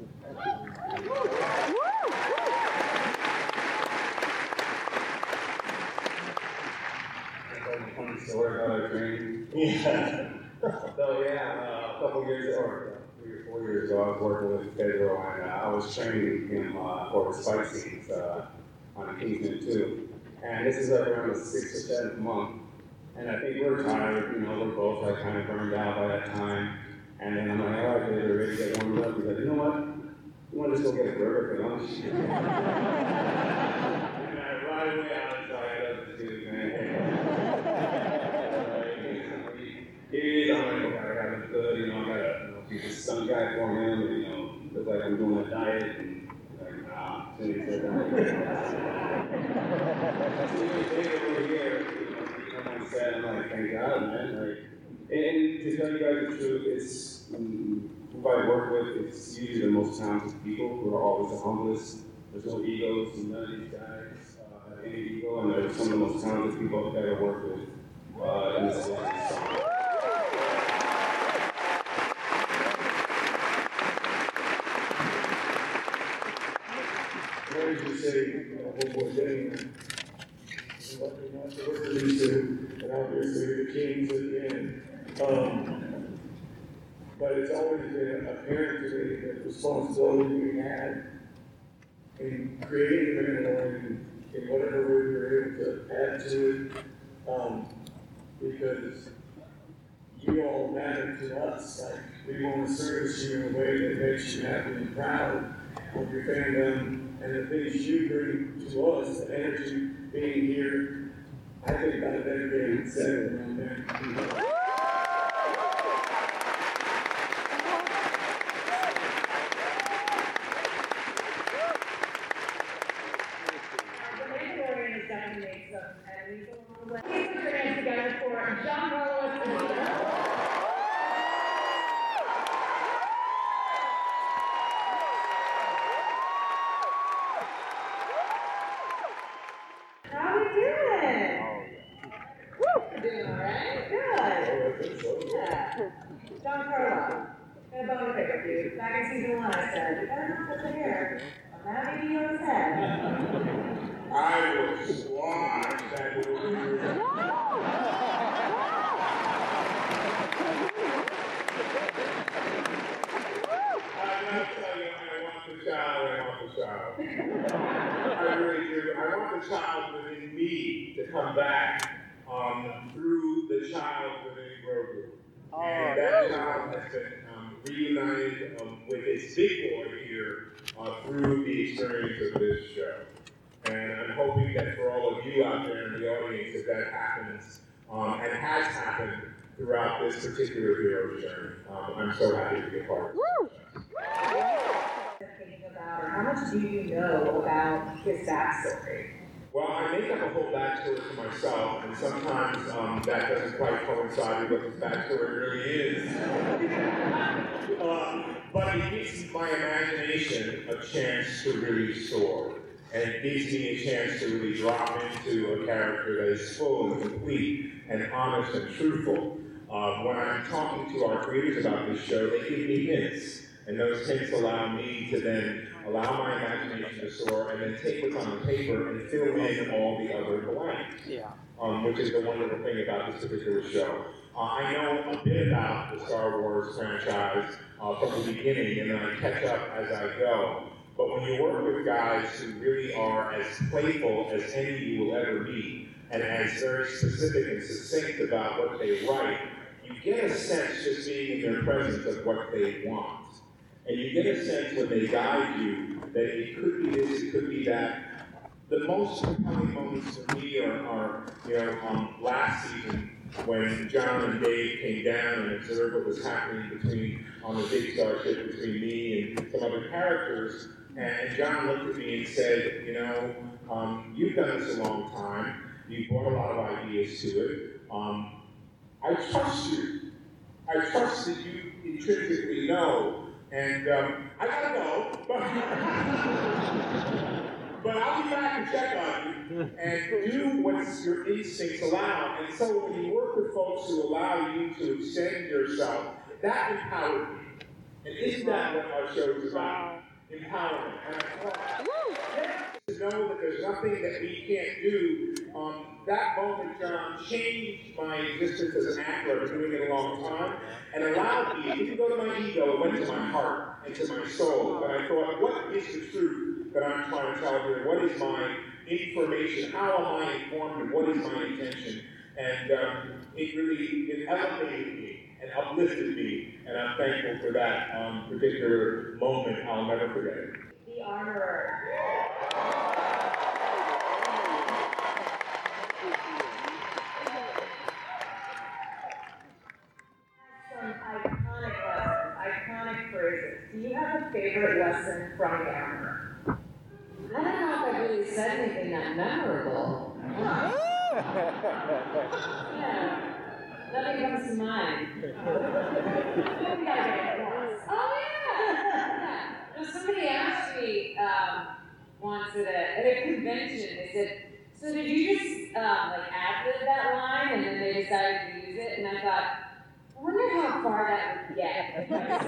Funny story about our training. Yeah. So yeah, uh, a couple years or three or four years ago, I was working with Pedro, and uh, I was training him uh, for his fight scenes uh, on Kingsman two. And this is like around the sixth or seventh month. And I think we're tired, you know, we're both like kind of burned out by that time. And then I'm like, all right, we're ready to get warmed up. He's like, you know what? You want to just go get a burger for lunch? And I right away, I was like, I love this dude, man. Here he is. I'm like, okay, I got to look good. You know, I got to, you know, be this some guy for him. And, you know, look like I'm doing a diet. And like, nah. So he said, I'm like, so he was over here. You know, he come on set. I'm like, thank God, man. Like, and to tell you guys the truth, it's um, who I work with, it's usually the most talented people who are always the humblest. There's no egos, and none of these guys uh, have any ego, and they're some of the most talented people I've ever worked with uh, in this business. What did you say, you know, what we're getting at? What we want to work with these two, and obviously the Kings at the end. Um, but it's always been apparent to me the responsibility we had in creating the Mandalorian in whatever way we were able to add to it, um, because you all matter to us. Like, we want to service you in a way that makes you happy and proud of your fandom and the things you bring to us, the energy being here. and seven around there. Please put your hands together for John Rolowitz and Lisa. How are we doing? Woo! Doing all right? Good. Yeah. John Carlo. Got a bone to pick with you. Back in season one, I said, you better not touch the hair. I'm not giving you his head. I will squash that little I gotta tell you, I want the child, I want the child. I really do. I want the child within me to come back um, through the child within Grogu. And that child has been um, reunited um, with its big boy here uh, through the experience of this show. And I'm hoping that for all of you out there in the audience, that that happens um, and has happened throughout this particular hero's journey. Um, I'm so happy to be a part of it. Thinking about, or how much do you know about his backstory? Well, I make up a whole backstory for myself, and sometimes um, that doesn't quite coincide with what his backstory really is. uh, but it gives my imagination a chance to really soar. And it gives me a chance to really drop into a character that is full and complete and honest and truthful. Uh, when I'm talking to our creators about this show, they give me hints. And those hints allow me to then allow my imagination to soar and then take what's on the paper and fill in all the other blanks. Yeah. Um, which is the wonderful thing about this particular show. Uh, I know a bit about the Star Wars franchise uh, from the beginning, and then I catch up as I go. But when you work with guys who really are as playful as any you will ever meet, and as very specific and succinct about what they write, you get a sense just being in their presence of what they want. And you get a sense when they guide you that it could be this, it could be that. The most compelling moments for me are, are you know, um, last season when John and Dave came down and observed what was happening between on the big starship between me and some other characters. And John looked at me and said, you know, um, you've done this a long time. You've brought a lot of ideas to it. Um, I trust you. I trust that you intrinsically know. And um, I gotta go, but, but I'll be back and check on you and do what your instincts allow. And so when you work with folks who allow you to extend yourself, that empowers me. And isn't that what our show is about? Empowerment. And I thought, to know that there's nothing that we can't do. Um, that moment, John, changed my existence as an actor. I've been doing it a long time, and allowed me, it didn't go to my ego, it went to my heart and to my soul. But I thought, what is the truth that I'm trying to tell here? What is my information? How am I informed? And what is my intention? And um, it really it elevated me and uplifted me, and I'm thankful for that um, particular moment. I'll never forget it. The Armorer. Some iconic lessons, iconic phrases. Do you have a favorite lesson from The Armorer? I don't know if I really said anything that memorable. Yeah. Nothing comes to mind. Oh, yeah! Yeah. No, somebody asked me um, once at a, at a convention, they said, so did you just um, like ad-lib that line and then they decided to use it? And I thought, I wonder how far that would get. And I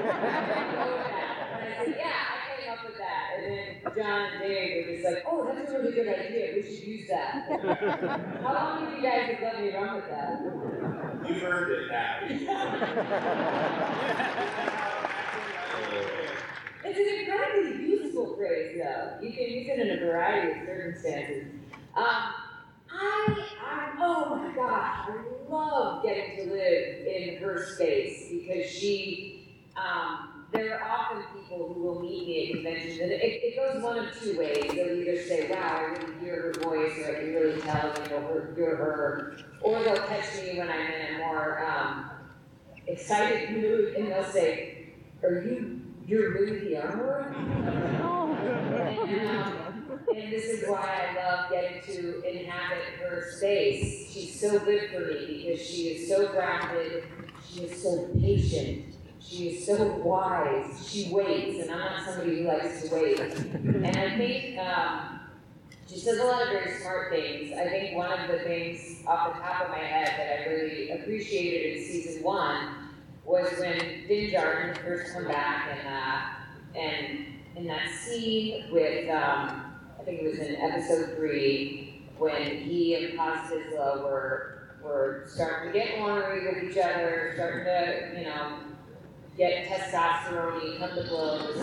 said, yeah, I came up with that. And then John and Dave were just like, oh, that's a really good idea. We should use that. How long have you guys have let me run with that? You've earned it now. It's an incredibly useful phrase, though. You can use it in a variety of circumstances. Um, I, I, oh my gosh, I love getting to live in her space because she, um, there are often people who will meet me at conventions, and it, it goes one of two ways. They'll either say, wow, I really hear her voice, or I can really tell, you know, her, you're her, or they'll catch me when I'm in a more um, excited mood, and they'll say, are you, you're really the armor? and, um, and this is why I love getting to inhabit her space. She's so good for me, because she is so grounded, she is so patient, she is so wise, she waits, and I'm not somebody who likes to wait. And I think um, she says a lot of very smart things. I think one of the things off the top of my head that I really appreciated in season one was when Din Djarin had first come back, and uh, and in that scene with, um, I think it was in episode three, when he and Paz Vizsla were, were starting to get ornery with each other, starting to, you know, get testosterone, come to blows.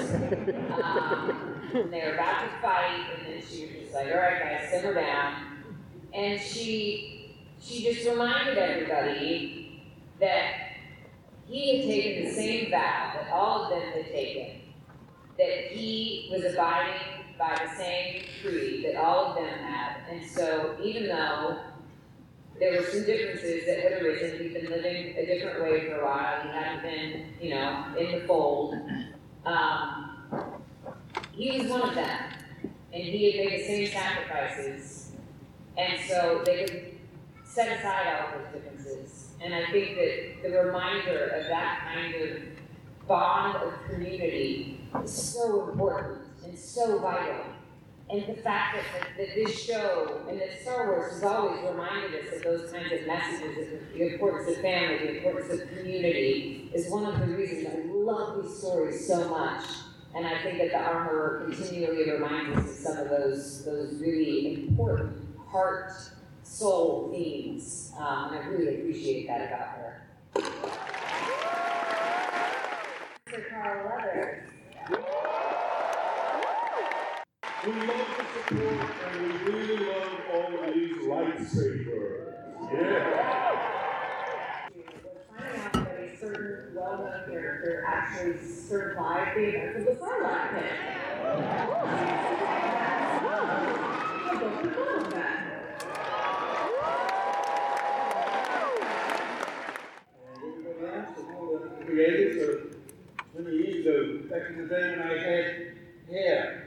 Um, and they were about to fight, and then she was just like, all right, guys, simmer down. And she, she just reminded everybody that he had taken the same vow that all of them had taken, that he was abiding by the same creed that all of them had. And so even though there were some differences that had arisen, he'd been living a different way for a while, he hadn't been, you know, in the fold, um, he was one of them. And he had made the same sacrifices. And so they could set aside all those differences. And I think that the reminder of that kind of bond of community is so important and so vital. And the fact that, that, that this show and that Star Wars has always reminded us of those kinds of messages, of the importance of family, the importance of community, is one of the reasons I love these stories so much. And I think that the Armorer continually reminds us of some of those, those really important heart, soul themes. Um, and I really appreciate that about her. Mister Carl Weathers. We love the support, and we really love all of these lightsabers. Yeah. We're finding out that a certain well-known character actually survived the events of the Sarlacc pit. Everybody else, and all the creators, so twenty years ago, back in the day when I had hair.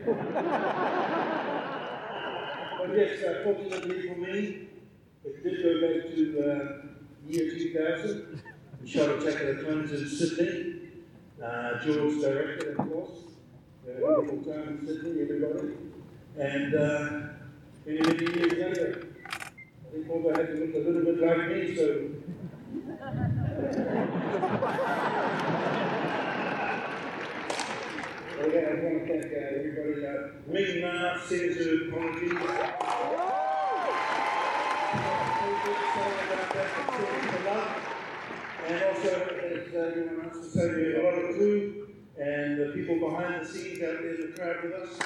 But yes, uh, fortunately for me, it did go back to uh, year two thousand. We shot Attack of the Clones in Sydney. Uh, George directed, of course. Uh, wonderful time in Sydney, everybody. And uh, many, many years later, I think Boba had to look a little bit like me, so. Okay, I want to thank uh, everybody. Uh, Ming Na sends her apologies. And also, as uh, everyone else was saying, we have a lot of crew and the people behind the scenes out there in the crowd with us.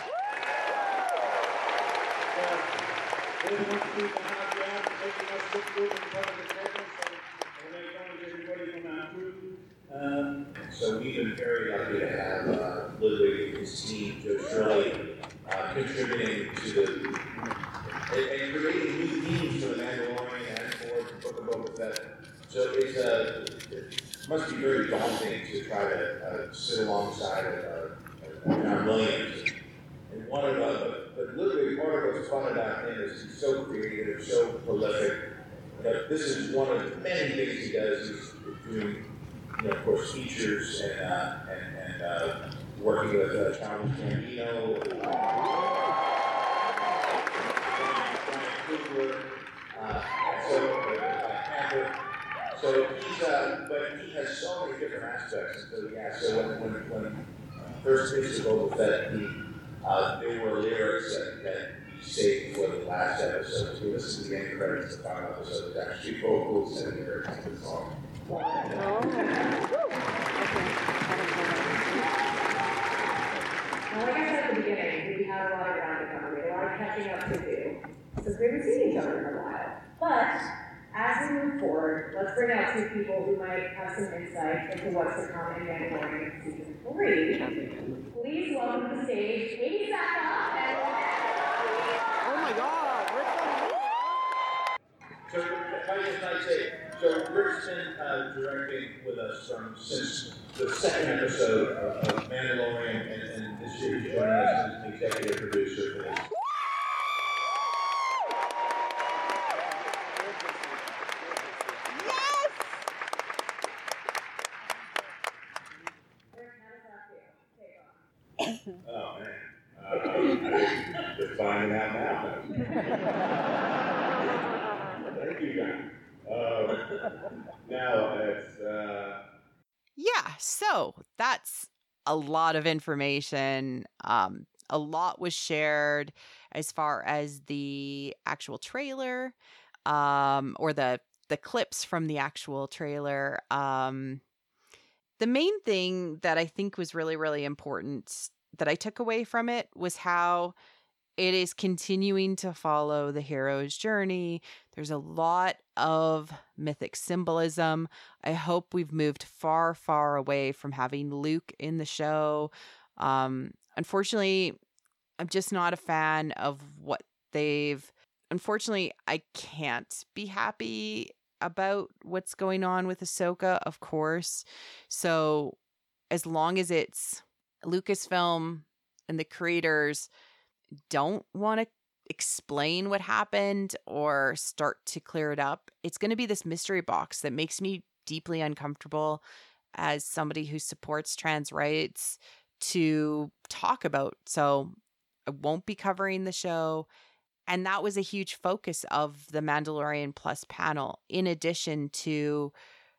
Uh, everyone's people hard down, making us look good in front of the camera, so I want to acknowledge everybody from our crew. Um, so we've been very lucky to have uh, Ludwig and his team, Joe Shirley, uh, contributing to the and, and creating new themes for the Mandalorian and for the Book of Boba Fett. So it's uh, it must be very daunting to try to uh, sit alongside of uh, John Williams. And one of the, but Ludwig, part of what's fun about him is he's so creative, so prolific. That this is one of the many things he does. He's doing, you know, of course, features and uh, and, and uh, working with uh, Childish Gambino, uh, so uh, Panther. So he's, uh, but he has so many different aspects. So yeah, so when when when uh, first Picture of Boba Fett, he, uh, there were lyrics that, that he saved for the last episode. So we listened to the end credits of the final episode. It's actually vocals and lyrics to the song. Well, like I said at the beginning, we had a lot of ground to cover. We had a lot of catching up to do, since we haven't seen each other in a while. But as we move forward, let's bring out two people who might have some insight into what's to come in Mandalorian season three, please welcome to the stage Katie Sackhoff and Oh my God, Rick! So, if I just might say, so Rick's been uh, directing with us from since the second episode of, of Mandalorian, and, and this year he's joining us as the executive producer for this. Oh man, uh, just finding out now. Thank you, guys. Uh, now it's uh... Yeah, so that's a lot of information. Um, a lot was shared as far as the actual trailer, um, or the the clips from the actual trailer. Um, the main thing that I think was really, really important that I took away from it was how it is continuing to follow the hero's journey. There's a lot of mythic symbolism. I hope we've moved far, far away from having Luke in the show. Um, unfortunately, I'm just not a fan of what they've... Unfortunately, I can't be happy about what's going on with Ahsoka, of course. So as long as it's Lucasfilm and the creators don't want to explain what happened or start to clear it up, it's going to be this mystery box that makes me deeply uncomfortable as somebody who supports trans rights to talk about. So I won't be covering the show. And that was a huge focus of the Mandalorian Plus panel, in addition to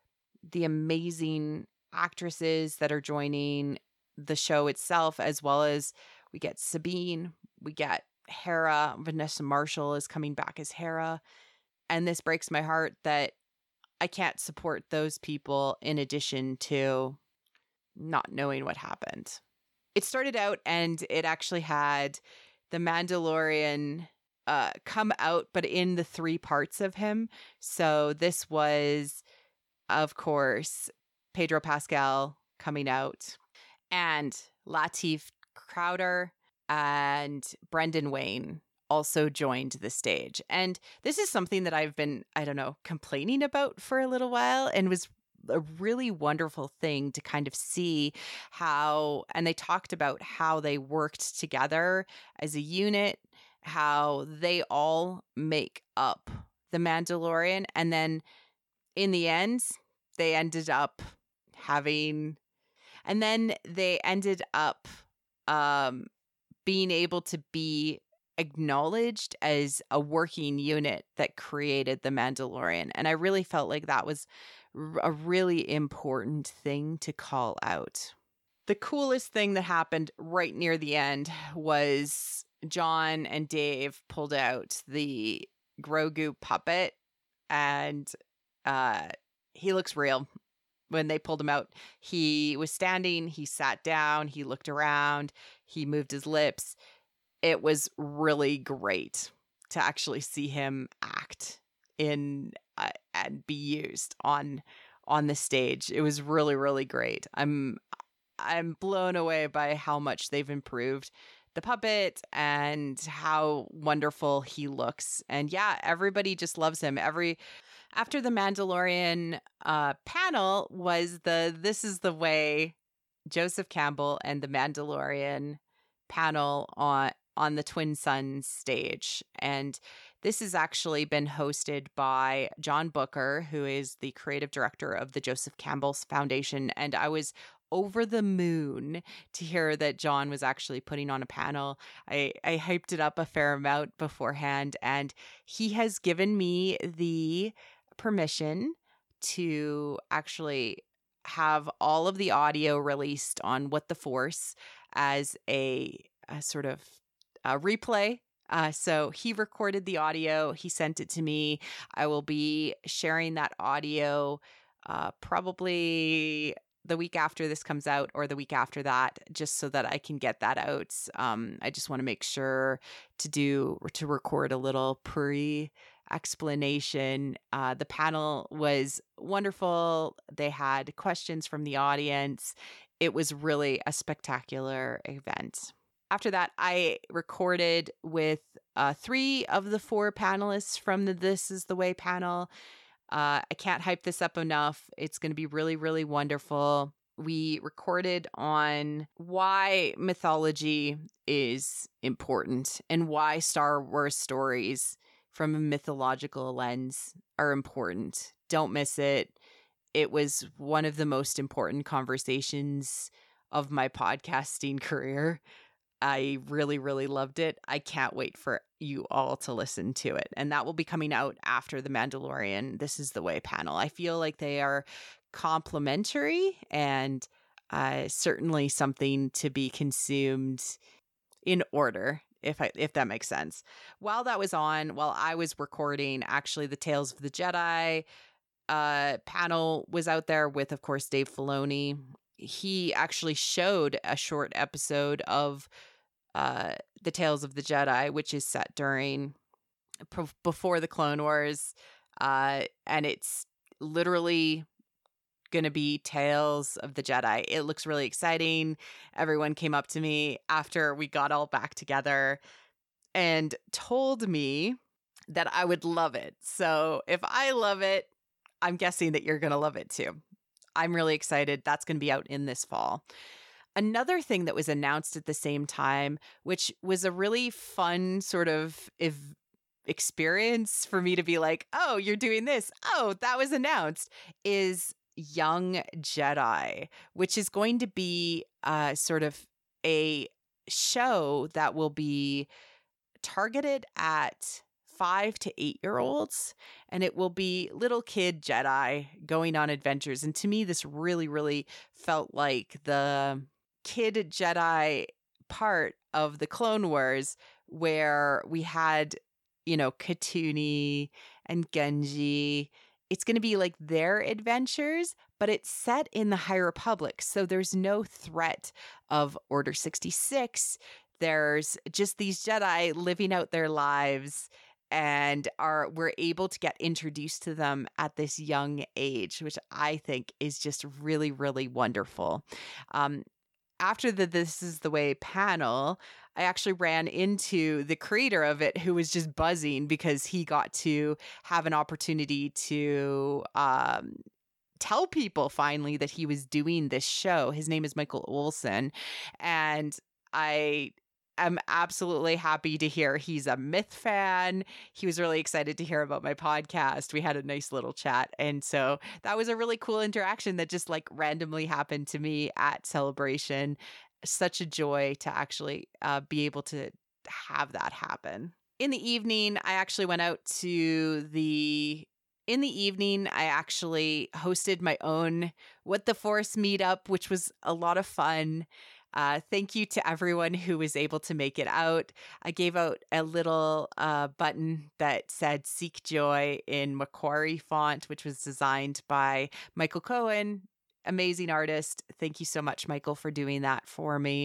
the amazing actresses that are joining the show itself, as well as we get Sabine, we get Hera, Vanessa Marshall is coming back as Hera. And this breaks my heart that I can't support those people in addition to not knowing what happened. It started out and it actually had the Mandalorian uh, come out, but in the three parts of him. So this was, of course, Pedro Pascal coming out, and Lateef Crowder and Brendan Wayne also joined the stage. And this is something that I've been, I don't know, complaining about for a little while, and was a really wonderful thing to kind of see how, and they talked about how they worked together as a unit, how they all make up the Mandalorian. And then in the end, they ended up having, and then they ended up um, being able to be acknowledged as a working unit that created the Mandalorian. And I really felt like that was a really important thing to call out. The coolest thing that happened right near the end was John and Dave pulled out the Grogu puppet, and uh, he looks real. When they pulled him out, he was standing, he sat down, he looked around, he moved his lips. It was really great to actually see him act in uh, and be used on on the stage. It was really, really great. I'm I'm blown away by how much they've improved the puppet and how wonderful he looks. And yeah, everybody just loves him. Every after the Mandalorian uh, panel was the This Is the Way, Joseph Campbell and the Mandalorian panel on on the Twin Suns stage. And this has actually been hosted by John Booker, who is the creative director of the Joseph Campbell Foundation. And I was over the moon to hear that John was actually putting on a panel. I, I hyped it up a fair amount beforehand, and he has given me the permission to actually have all of the audio released on What the Force as a, a sort of a replay. Uh, so he recorded the audio. He sent it to me. I will be sharing that audio uh, probably the week after this comes out, or the week after that, just so that I can get that out. Um, I just want to make sure to do to record a little pre explanation. Uh, the panel was wonderful. They had questions from the audience. it was really a spectacular event. After that, I recorded with uh, three of the four panelists from the This Is the Way panel. Uh, I can't hype this up enough. It's going to be really, really wonderful. We recorded on why mythology is important and why Star Wars stories from a mythological lens are important. Don't miss it. It was one of the most important conversations of my podcasting career. I really, really loved it. I can't wait for you all to listen to it. And that will be coming out after The Mandalorian This Is the Way panel. I feel like they are complementary and uh, certainly something to be consumed in order, if I if that makes sense. While that was on, while I was recording, actually the Tales of the Jedi uh, panel was out there with, of course, Dave Filoni. He actually showed a short episode of uh, the Tales of the Jedi, which is set during p- before the Clone Wars, uh, and it's literally going to be Tales of the Jedi. It looks really exciting. Everyone came up to me after we got all back together and told me that I would love it. So if I love it, I'm guessing that you're going to love it too. I'm really excited. That's going to be out in this fall. Another thing that was announced at the same time, which was a really fun sort of ev- experience for me to be like, oh, you're doing this. Oh, that was announced, is Young Jedi, which is going to be uh, sort of a show that will be targeted at five to eight year olds, and it will be little kid Jedi going on adventures. And to me, this really, really felt like the kid Jedi part of the Clone Wars, where we had, you know, Katuni and Genji. It's going to be like their adventures, but it's set in the High Republic. So there's no threat of Order sixty-six. There's just these Jedi living out their lives, and are we're able to get introduced to them at this young age, which I think is just really, really wonderful. Um, after the This Is the Way panel, I actually ran into the creator of it, who was just buzzing because he got to have an opportunity to um, tell people finally that he was doing this show. His name is Michael Olson, and I am absolutely happy to hear he's a Myth fan. He was really excited to hear about my podcast. We had a nice little chat. And so that was a really cool interaction that just like randomly happened to me at Celebration. Such a joy to actually uh, be able to have that happen. In the evening, I actually went out to the In the evening, I actually hosted my own What the Force meetup, which was a lot of fun. Uh, thank you to everyone who was able to make it out. I gave out a little uh, button that said Seek Joy in Macquarie font, which was designed by Michael Cohen, amazing artist. Thank you so much, Michael, for doing that for me.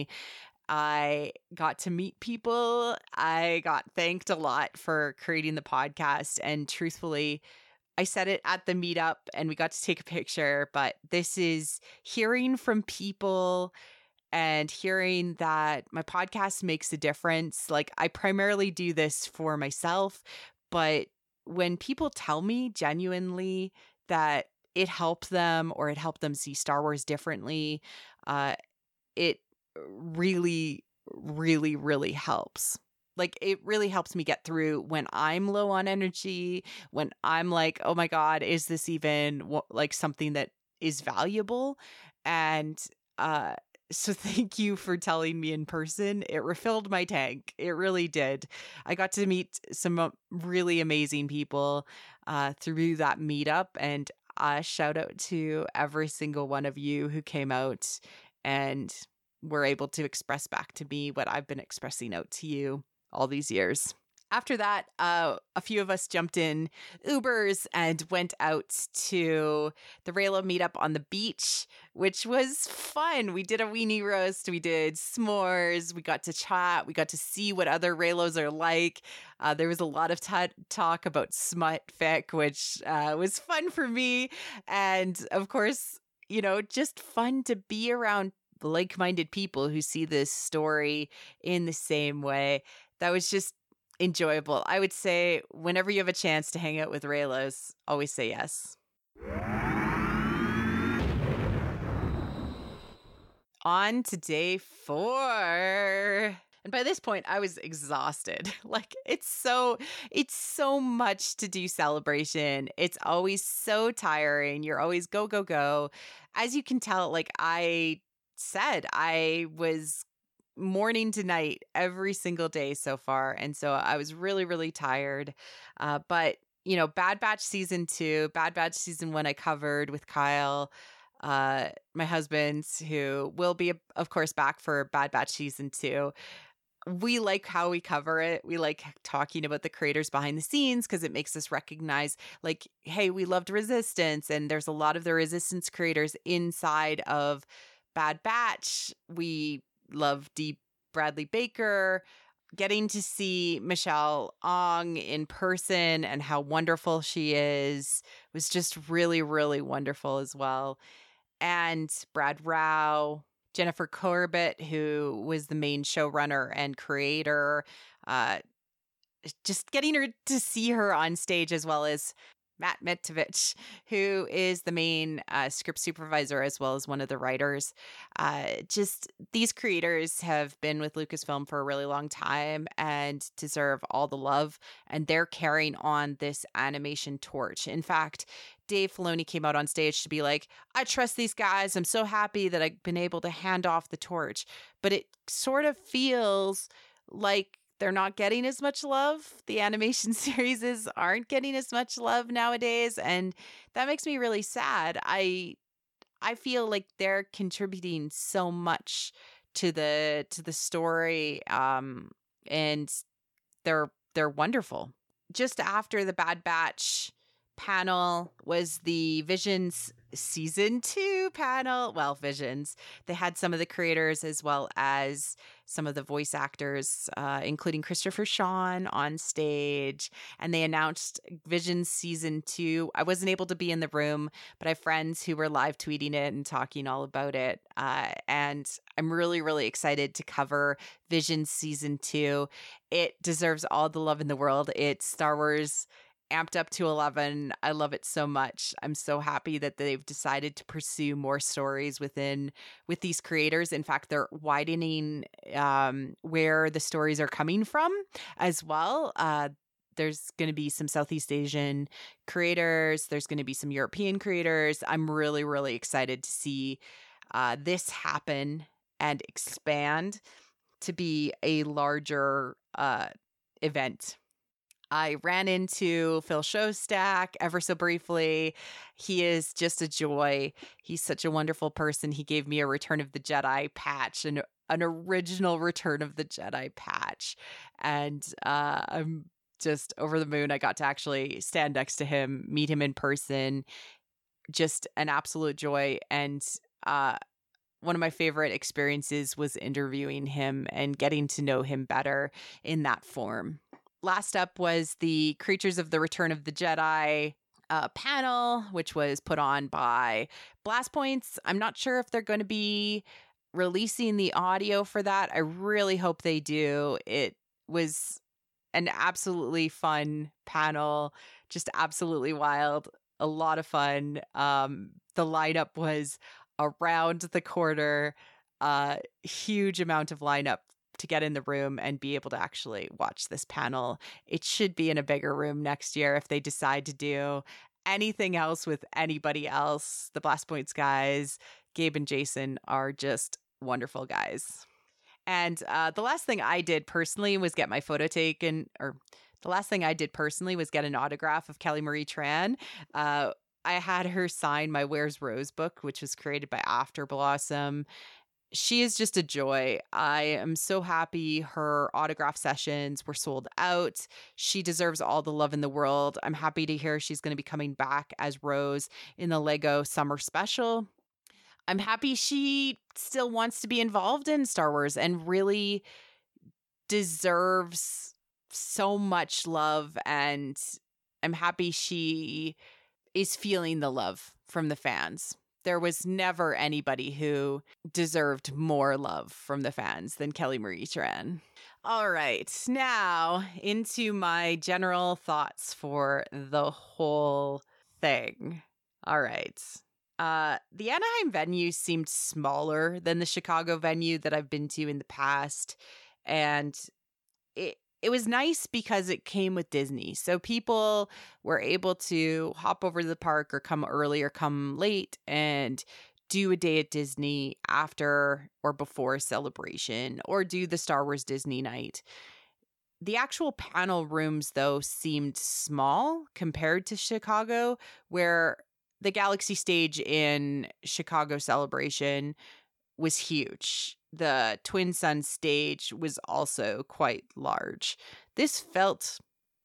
I got to meet people. I got thanked a lot for creating the podcast. And truthfully, I said it at the meetup and we got to take a picture, but this is hearing from people and hearing that my podcast makes a difference. Like, I primarily do this for myself, but when people tell me genuinely that it helped them or it helped them see Star Wars differently, uh, it really, really, really helps. Like, it really helps me get through when I'm low on energy, when I'm like, oh my God, is this even like something that is valuable? And, uh, so thank you for telling me in person. It refilled my tank. It really did. I got to meet some really amazing people uh, through that meetup, and uh, shout out to every single one of you who came out and were able to express back to me what I've been expressing out to you all these years. After that, uh, a few of us jumped in Ubers and went out to the Reylo meetup on the beach, which was fun. We did a weenie roast. We did s'mores. We got to chat. We got to see what other Reylos are like. Uh, there was a lot of t- talk about smut fic, which uh, was fun for me. And of course, you know, just fun to be around like-minded people who see this story in the same way. That was just enjoyable. I would say whenever you have a chance to hang out with Raylos, always say yes. On to day four. And by this point, I was exhausted. Like, it's so, it's so much to do Celebration. It's always so tiring. You're always go, go, go. As you can tell, like I said, I was morning to night every single day so far. And so I was really, really tired. Uh, but, you know, Bad Batch season two, Bad Batch season one, I covered with Kyle, uh, my husband, who will be, of course, back for Bad Batch season two. We like how we cover it. We like talking about the creators behind the scenes because it makes us recognize, like, hey, we loved Resistance, and there's a lot of the Resistance creators inside of Bad Batch. We love D. Bradley Baker. Getting to see Michelle Ong in person and how wonderful she is was just really, really wonderful as well. And Brad Rao, Jennifer Corbett, who was the main showrunner and creator, uh, just getting her to see her on stage, as well as Matt Mitovich, who is the main uh, script supervisor as well as one of the writers. Uh, just these creators have been with Lucasfilm for a really long time and deserve all the love, and they're carrying on this animation torch. In fact, Dave Filoni came out on stage to be like, I trust these guys. I'm so happy that I've been able to hand off the torch. But it sort of feels like they're not getting as much love. The animation series aren't getting as much love nowadays, and that makes me really sad. I I feel like they're contributing so much to the to the story, um, and they're they're wonderful. Just after the Bad Batch panel was the Visions season two panel. Well, Visions. They had some of the creators as well as some of the voice actors, uh, including Christopher Sean on stage. And they announced Visions season two. I wasn't able to be in the room, but I have friends who were live tweeting it and talking all about it. Uh, and I'm really, really excited to cover Visions season two. It deserves all the love in the world. It's Star Wars amped up to eleven. I love it so much. I'm so happy that they've decided to pursue more stories within with these creators. In fact, they're widening um, where the stories are coming from as well. Uh, there's going to be some Southeast Asian creators. There's going to be some European creators. I'm really, really excited to see uh, this happen and expand to be a larger uh, event. I ran into Phil Shostak ever so briefly. He is just a joy. He's such a wonderful person. He gave me a Return of the Jedi patch, an, an original Return of the Jedi patch. And uh, I'm just over the moon. I got to actually stand next to him, meet him in person. Just an absolute joy. And uh, one of my favorite experiences was interviewing him and getting to know him better in that form. Last up was the Creatures of the Return of the Jedi uh, panel, which was put on by Blast Points. I'm not sure if they're going to be releasing the audio for that. I really hope they do. It was an absolutely fun panel, just absolutely wild, a lot of fun. Um, the lineup was around the corner, uh, huge amount of lineup to get in the room and be able to actually watch this panel. It should be in a bigger room next year if they decide to do anything else with anybody else. The Blast Points guys, Gabe and Jason, are just wonderful guys. And uh, the last thing I did personally was get my photo taken, or the last thing I did personally was get an autograph of Kelly Marie Tran. Uh, I had her sign my Where's Rose book, which was created by After Blossom. She is just a joy. I am so happy her autograph sessions were sold out. She deserves all the love in the world. I'm happy to hear she's going to be coming back as Rose in the Lego Summer Special. I'm happy she still wants to be involved in Star Wars and really deserves so much love. And I'm happy she is feeling the love from the fans, there was never anybody who deserved more love from the fans than Kelly Marie Tran. All right, now into my general thoughts for the whole thing. All right. Uh, the Anaheim venue seemed smaller than the Chicago venue that I've been to in the past. And it it was nice because it came with Disney. So people were able to hop over to the park or come early or come late and do a day at Disney after or before Celebration, or do the Star Wars Disney night. The actual panel rooms, though, seemed small compared to Chicago, where the Galaxy stage in Chicago Celebration was huge. The Twin Suns stage was also quite large. This felt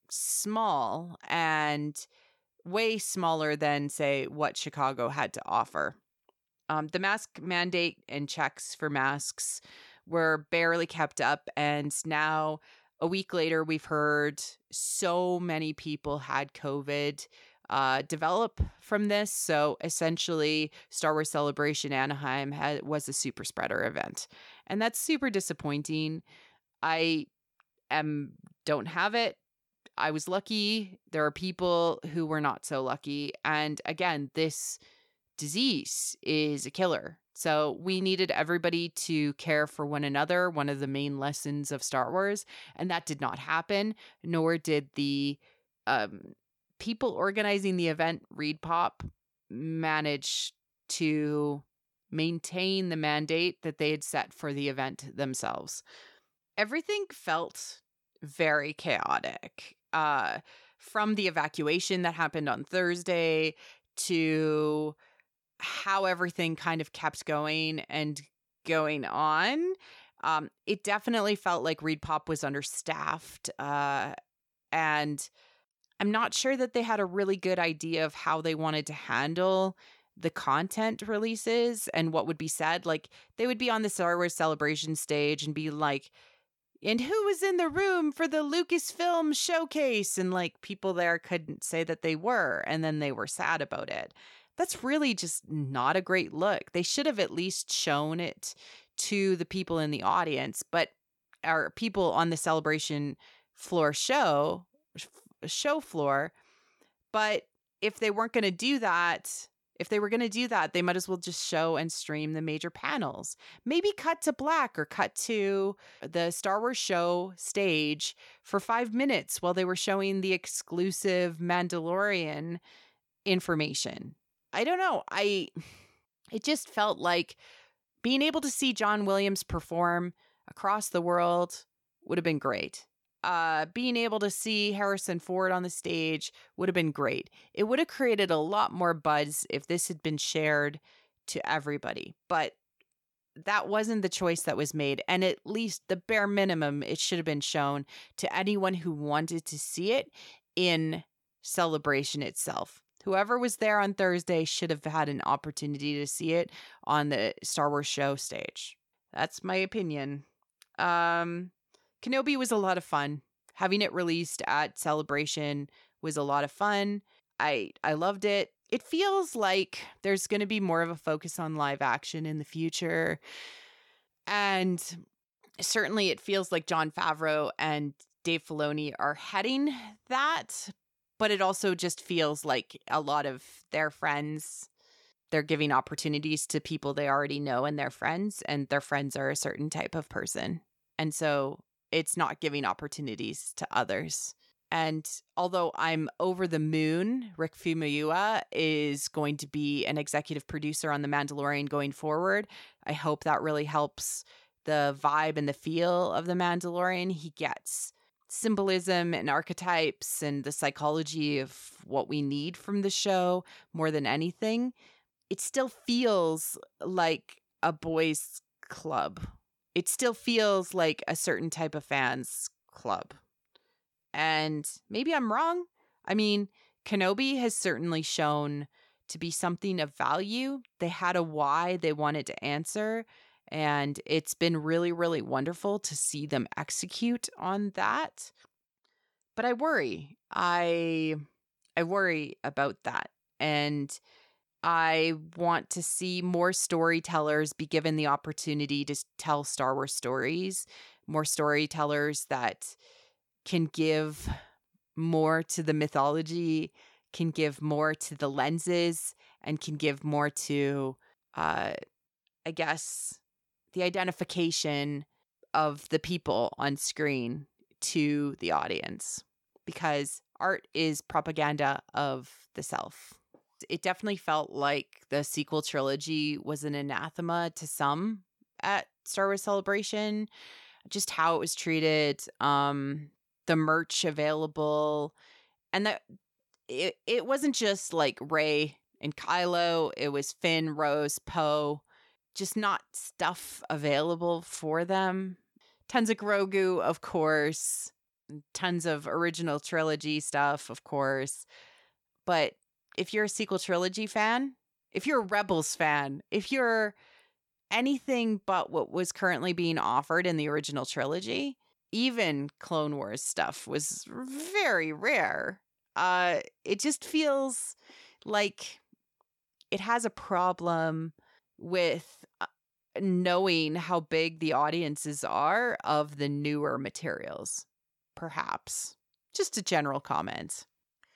small and way smaller than, say, what Chicago had to offer. Um, the mask mandate and checks for masks were barely kept up, and now a week later, we've heard so many people had COVID uh, develop from this. So essentially, Star Wars Celebration Anaheim had, was a super spreader event, and that's super disappointing. I am don't have it. I was lucky. There are people who were not so lucky, and again, this disease is a killer. So we needed everybody to care for one another, one of the main lessons of Star Wars, and that did not happen, nor did the um, people organizing the event, ReedPop, manage to maintain the mandate that they had set for the event themselves. Everything felt very chaotic, uh, from the evacuation that happened on Thursday to how everything kind of kept going and going on. Um, it definitely felt like ReedPop was understaffed, uh, and I'm not sure that they had a really good idea of how they wanted to handle the content releases and what would be said. Like, they would be on the Star Wars Celebration stage and be like, and who was in the room for the Lucasfilm showcase? And like, people there couldn't say that they were, and then they were sad about it. That's really just not a great look. They should have at least shown it to the people in the audience, but our people on the Celebration floor show, show floor. But if they weren't going to do that, if they were going to do that, they might as well just show and stream the major panels. Maybe cut to black or cut to the Star Wars show stage for five minutes while they were showing the exclusive Mandalorian information. I don't know. I it just felt like being able to see John Williams perform across the world would have been great. Uh, being able to see Harrison Ford on the stage would have been great. It would have created a lot more buzz if this had been shared to everybody. But that wasn't the choice that was made. And at least the bare minimum, it should have been shown to anyone who wanted to see it in Celebration itself. Whoever was there on Thursday should have had an opportunity to see it on the Star Wars show stage. That's my opinion. Um, Kenobi was a lot of fun. Having it released at Celebration was a lot of fun. I I loved it. It feels like there's going to be more of a focus on live action in the future. And certainly it feels like Jon Favreau and Dave Filoni are heading that. But it also just feels like a lot of their friends, they're giving opportunities to people they already know and their friends, and their friends are a certain type of person. And so it's not giving opportunities to others. And although I'm over the moon, Rick Famuyiwa is going to be an executive producer on The Mandalorian going forward. I hope that really helps the vibe and the feel of The Mandalorian. He gets symbolism and archetypes and the psychology of what we need from the show more than anything. It still feels like a boys' club. It still feels like a certain type of fans club. And maybe I'm wrong. I mean, Kenobi has certainly shown to be something of value. They had a why they wanted to answer. And it's been really, really wonderful to see them execute on that. But I worry. I I worry about that. And I want to see more storytellers be given the opportunity to tell Star Wars stories, more storytellers that can give more to the mythology, can give more to the lenses, and can give more to, uh, I guess, the identification of the people on screen to the audience. Because art is propaganda of the self. It definitely felt like the sequel trilogy was an anathema to some at Star Wars Celebration. Just how it was treated, um, the merch available, and that it, it wasn't just like Rey and Kylo. It was Finn, Rose, Poe, just not stuff available for them. Tons of Grogu, of course. Tons of original trilogy stuff, of course. But if you're a sequel trilogy fan, if you're a Rebels fan, if you're anything but what was currently being offered in the original trilogy, even Clone Wars stuff was very rare. Uh, it just feels like it has a problem with knowing how big the audiences are of the newer materials, perhaps. Just a general comment.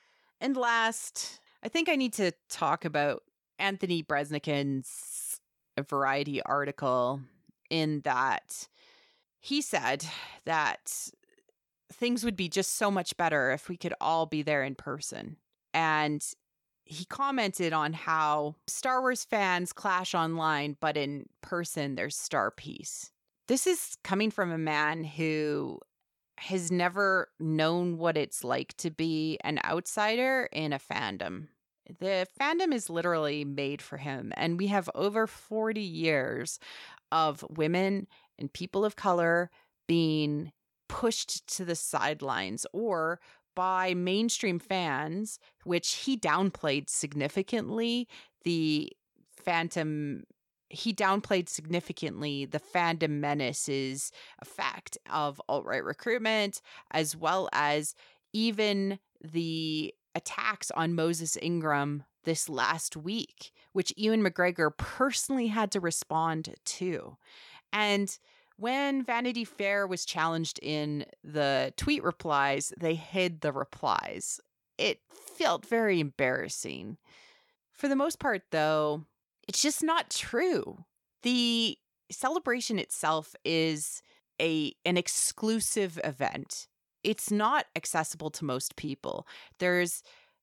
And last, I think I need to talk about Anthony Breznican's Variety article, in that he said that things would be just so much better if we could all be there in person. And he commented on how Star Wars fans clash online, but in person there's star peace. This is coming from a man who has never known what it's like to be an outsider in a fandom. The fandom is literally made for him, and we have over forty years of women and people of color being pushed to the sidelines or by mainstream fans, which he downplayed significantly. The Phantom, he downplayed significantly the fandom menace's effect of alt-right recruitment, as well as even the attacks on Moses Ingram this last week, which Ewan McGregor personally had to respond to. And when Vanity Fair was challenged in the tweet replies, they hid the replies. It felt very embarrassing. For the most part, though, it's just not true. The celebration itself is a an exclusive event. It's not accessible to most people. There's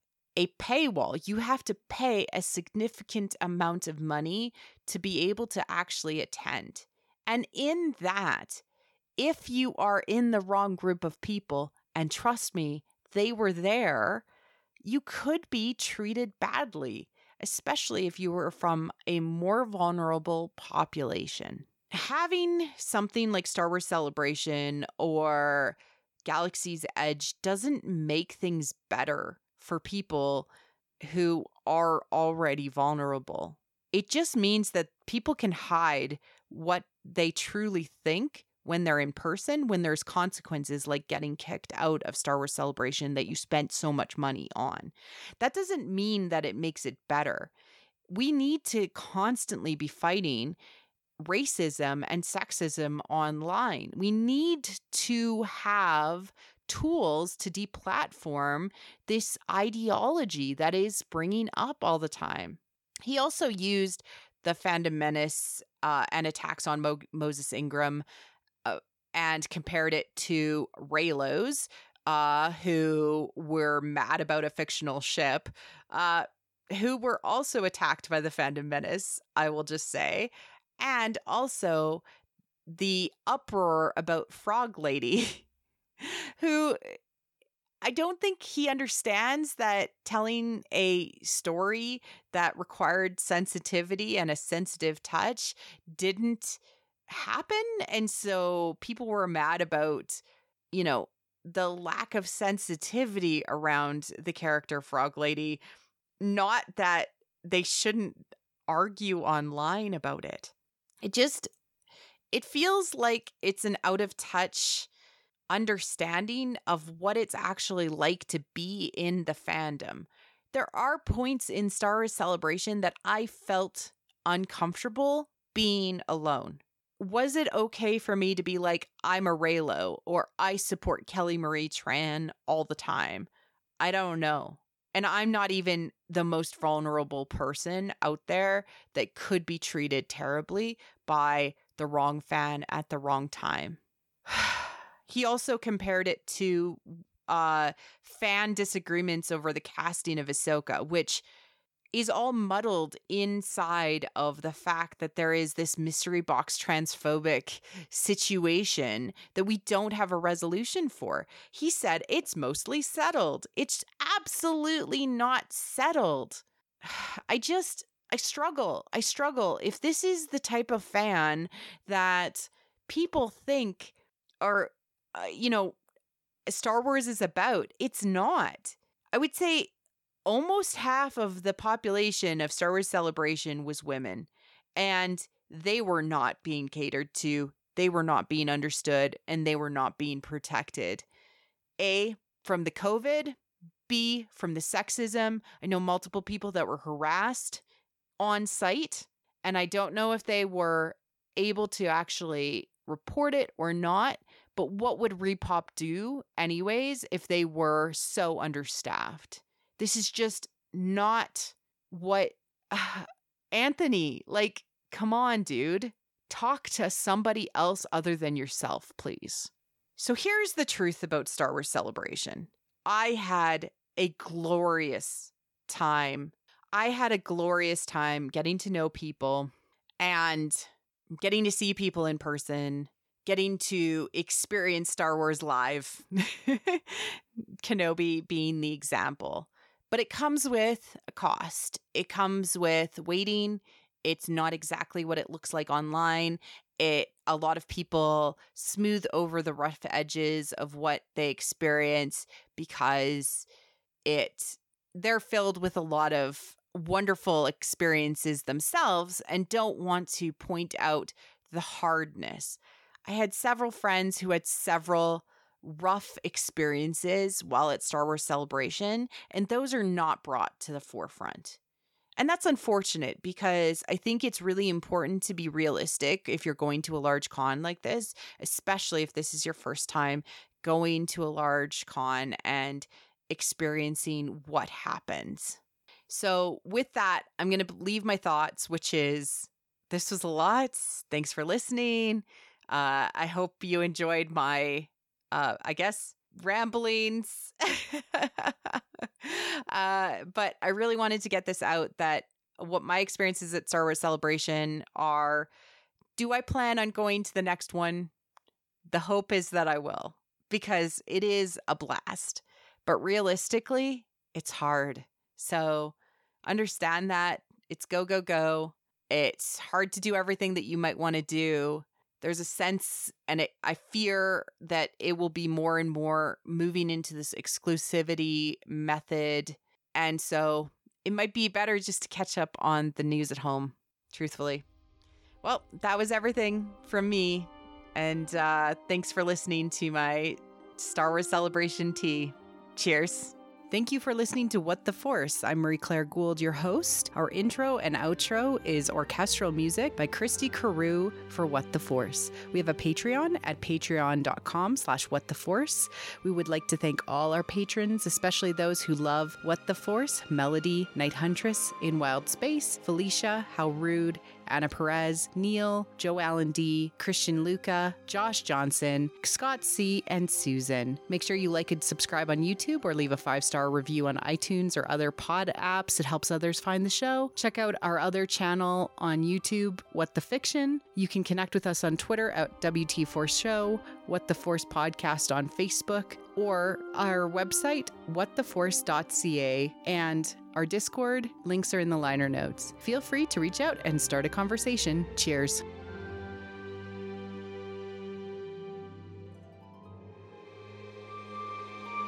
a paywall. You have to pay a significant amount of money to be able to actually attend. And in that, if you are in the wrong group of people, and trust me, they were there, you could be treated badly, especially if you were from a more vulnerable population. Having something like Star Wars Celebration or Galaxy's Edge doesn't make things better for people who are already vulnerable. It just means that people can hide what they truly think when they're in person, when there's consequences like getting kicked out of Star Wars Celebration that you spent so much money on. That doesn't mean that it makes it better. We need to constantly be fighting racism and sexism online. We need to have tools to deplatform this ideology that is bringing up all the time. He also used the fandom menace uh, and attacks on Mo- Moses Ingram uh, and compared it to Reylos, uh, who were mad about a fictional ship, uh, who were also attacked by the fandom menace, I will just say. And also the uproar about Frog Lady, who I don't think he understands that telling a story that required sensitivity and a sensitive touch didn't happen. And so people were mad about, you know, the lack of sensitivity around the character Frog Lady, not that they shouldn't argue online about it. It just, it feels like it's an out of touch understanding of what it's actually like to be in the fandom. there are points in Star Wars Celebration that I felt uncomfortable being alone. Was it okay for me to be like, I'm a Reylo, or I support Kelly Marie Tran all the time? I don't know. And I'm not even the most vulnerable person out there that could be treated terribly by the wrong fan at the wrong time. He also compared it to uh, fan disagreements over the casting of Ahsoka, which is all muddled inside of the fact that there is this mystery box transphobic situation that we don't have a resolution for. He said it's mostly settled. It's absolutely not settled. I just, I struggle. I struggle. If this is the type of fan that people think, or, uh, you know, Star Wars is about, it's not. I would say almost half of the population of Star Wars Celebration was women, and they were not being catered to, they were not being understood, and they were not being protected. A, from the COVID, B, from the sexism. I know multiple people that were harassed on site, and I don't know if they were able to actually report it or not, but what would Repop do anyways if they were so understaffed? This is just not what uh, Anthony, like, come on, dude. Talk to somebody else other than yourself, please. So here's the truth about Star Wars Celebration. I had a glorious time. I had a glorious time getting to know people and getting to see people in person, getting to experience Star Wars live, Kenobi being the example. But it comes with a cost. It comes with waiting. It's not exactly what it looks like online. It a lot of people smooth over the rough edges of what they experience because it they're filled with a lot of wonderful experiences themselves and don't want to point out the hardness. I had several friends who had several rough experiences while at Star Wars Celebration, and those are not brought to the forefront. And that's unfortunate because I think it's really important to be realistic if you're going to a large con like this, especially if this is your first time going to a large con and experiencing what happens. So with that, I'm going to leave my thoughts, which is this was a lot. Thanks for listening. Uh, I hope you enjoyed my Uh, I guess, ramblings. uh, but I really wanted to get this out that what my experiences at Star Wars Celebration are, do I plan on going to the next one? The hope is that I will, because it is a blast. But realistically, it's hard. So understand that it's go, go, go. It's hard to do everything that you might want to do. There's a sense, and it, I fear that it will be more and more moving into this exclusivity method. And so it might be better just to catch up on the news at home, truthfully. Well, that was everything from me. And uh, thanks for listening to my Star Wars Celebration tea. Cheers. Thank you for listening to What the Force. I'm Marie-Claire Gould, your host. Our intro and outro is orchestral music by Christy Carew for What the Force. We have a Patreon at patreon.com slash What the Force. We would like to thank all our patrons, especially those who love What the Force, Melody, Night Huntress, In Wild Space, Felicia, How Rude, Anna Perez, Neil, Joe Allen D, Christian Luca, Josh Johnson, Scott C, and Susan. Make sure you like and subscribe on YouTube or leave a five-star review on iTunes or other pod apps. It helps others find the show. Check out our other channel on YouTube, What the Fiction. You can connect with us on Twitter at W T Force Show, What the Force Podcast on Facebook, or our website, what the force dot c a, and our Discord. Links are in the liner notes. Feel free to reach out and start a conversation. Cheers.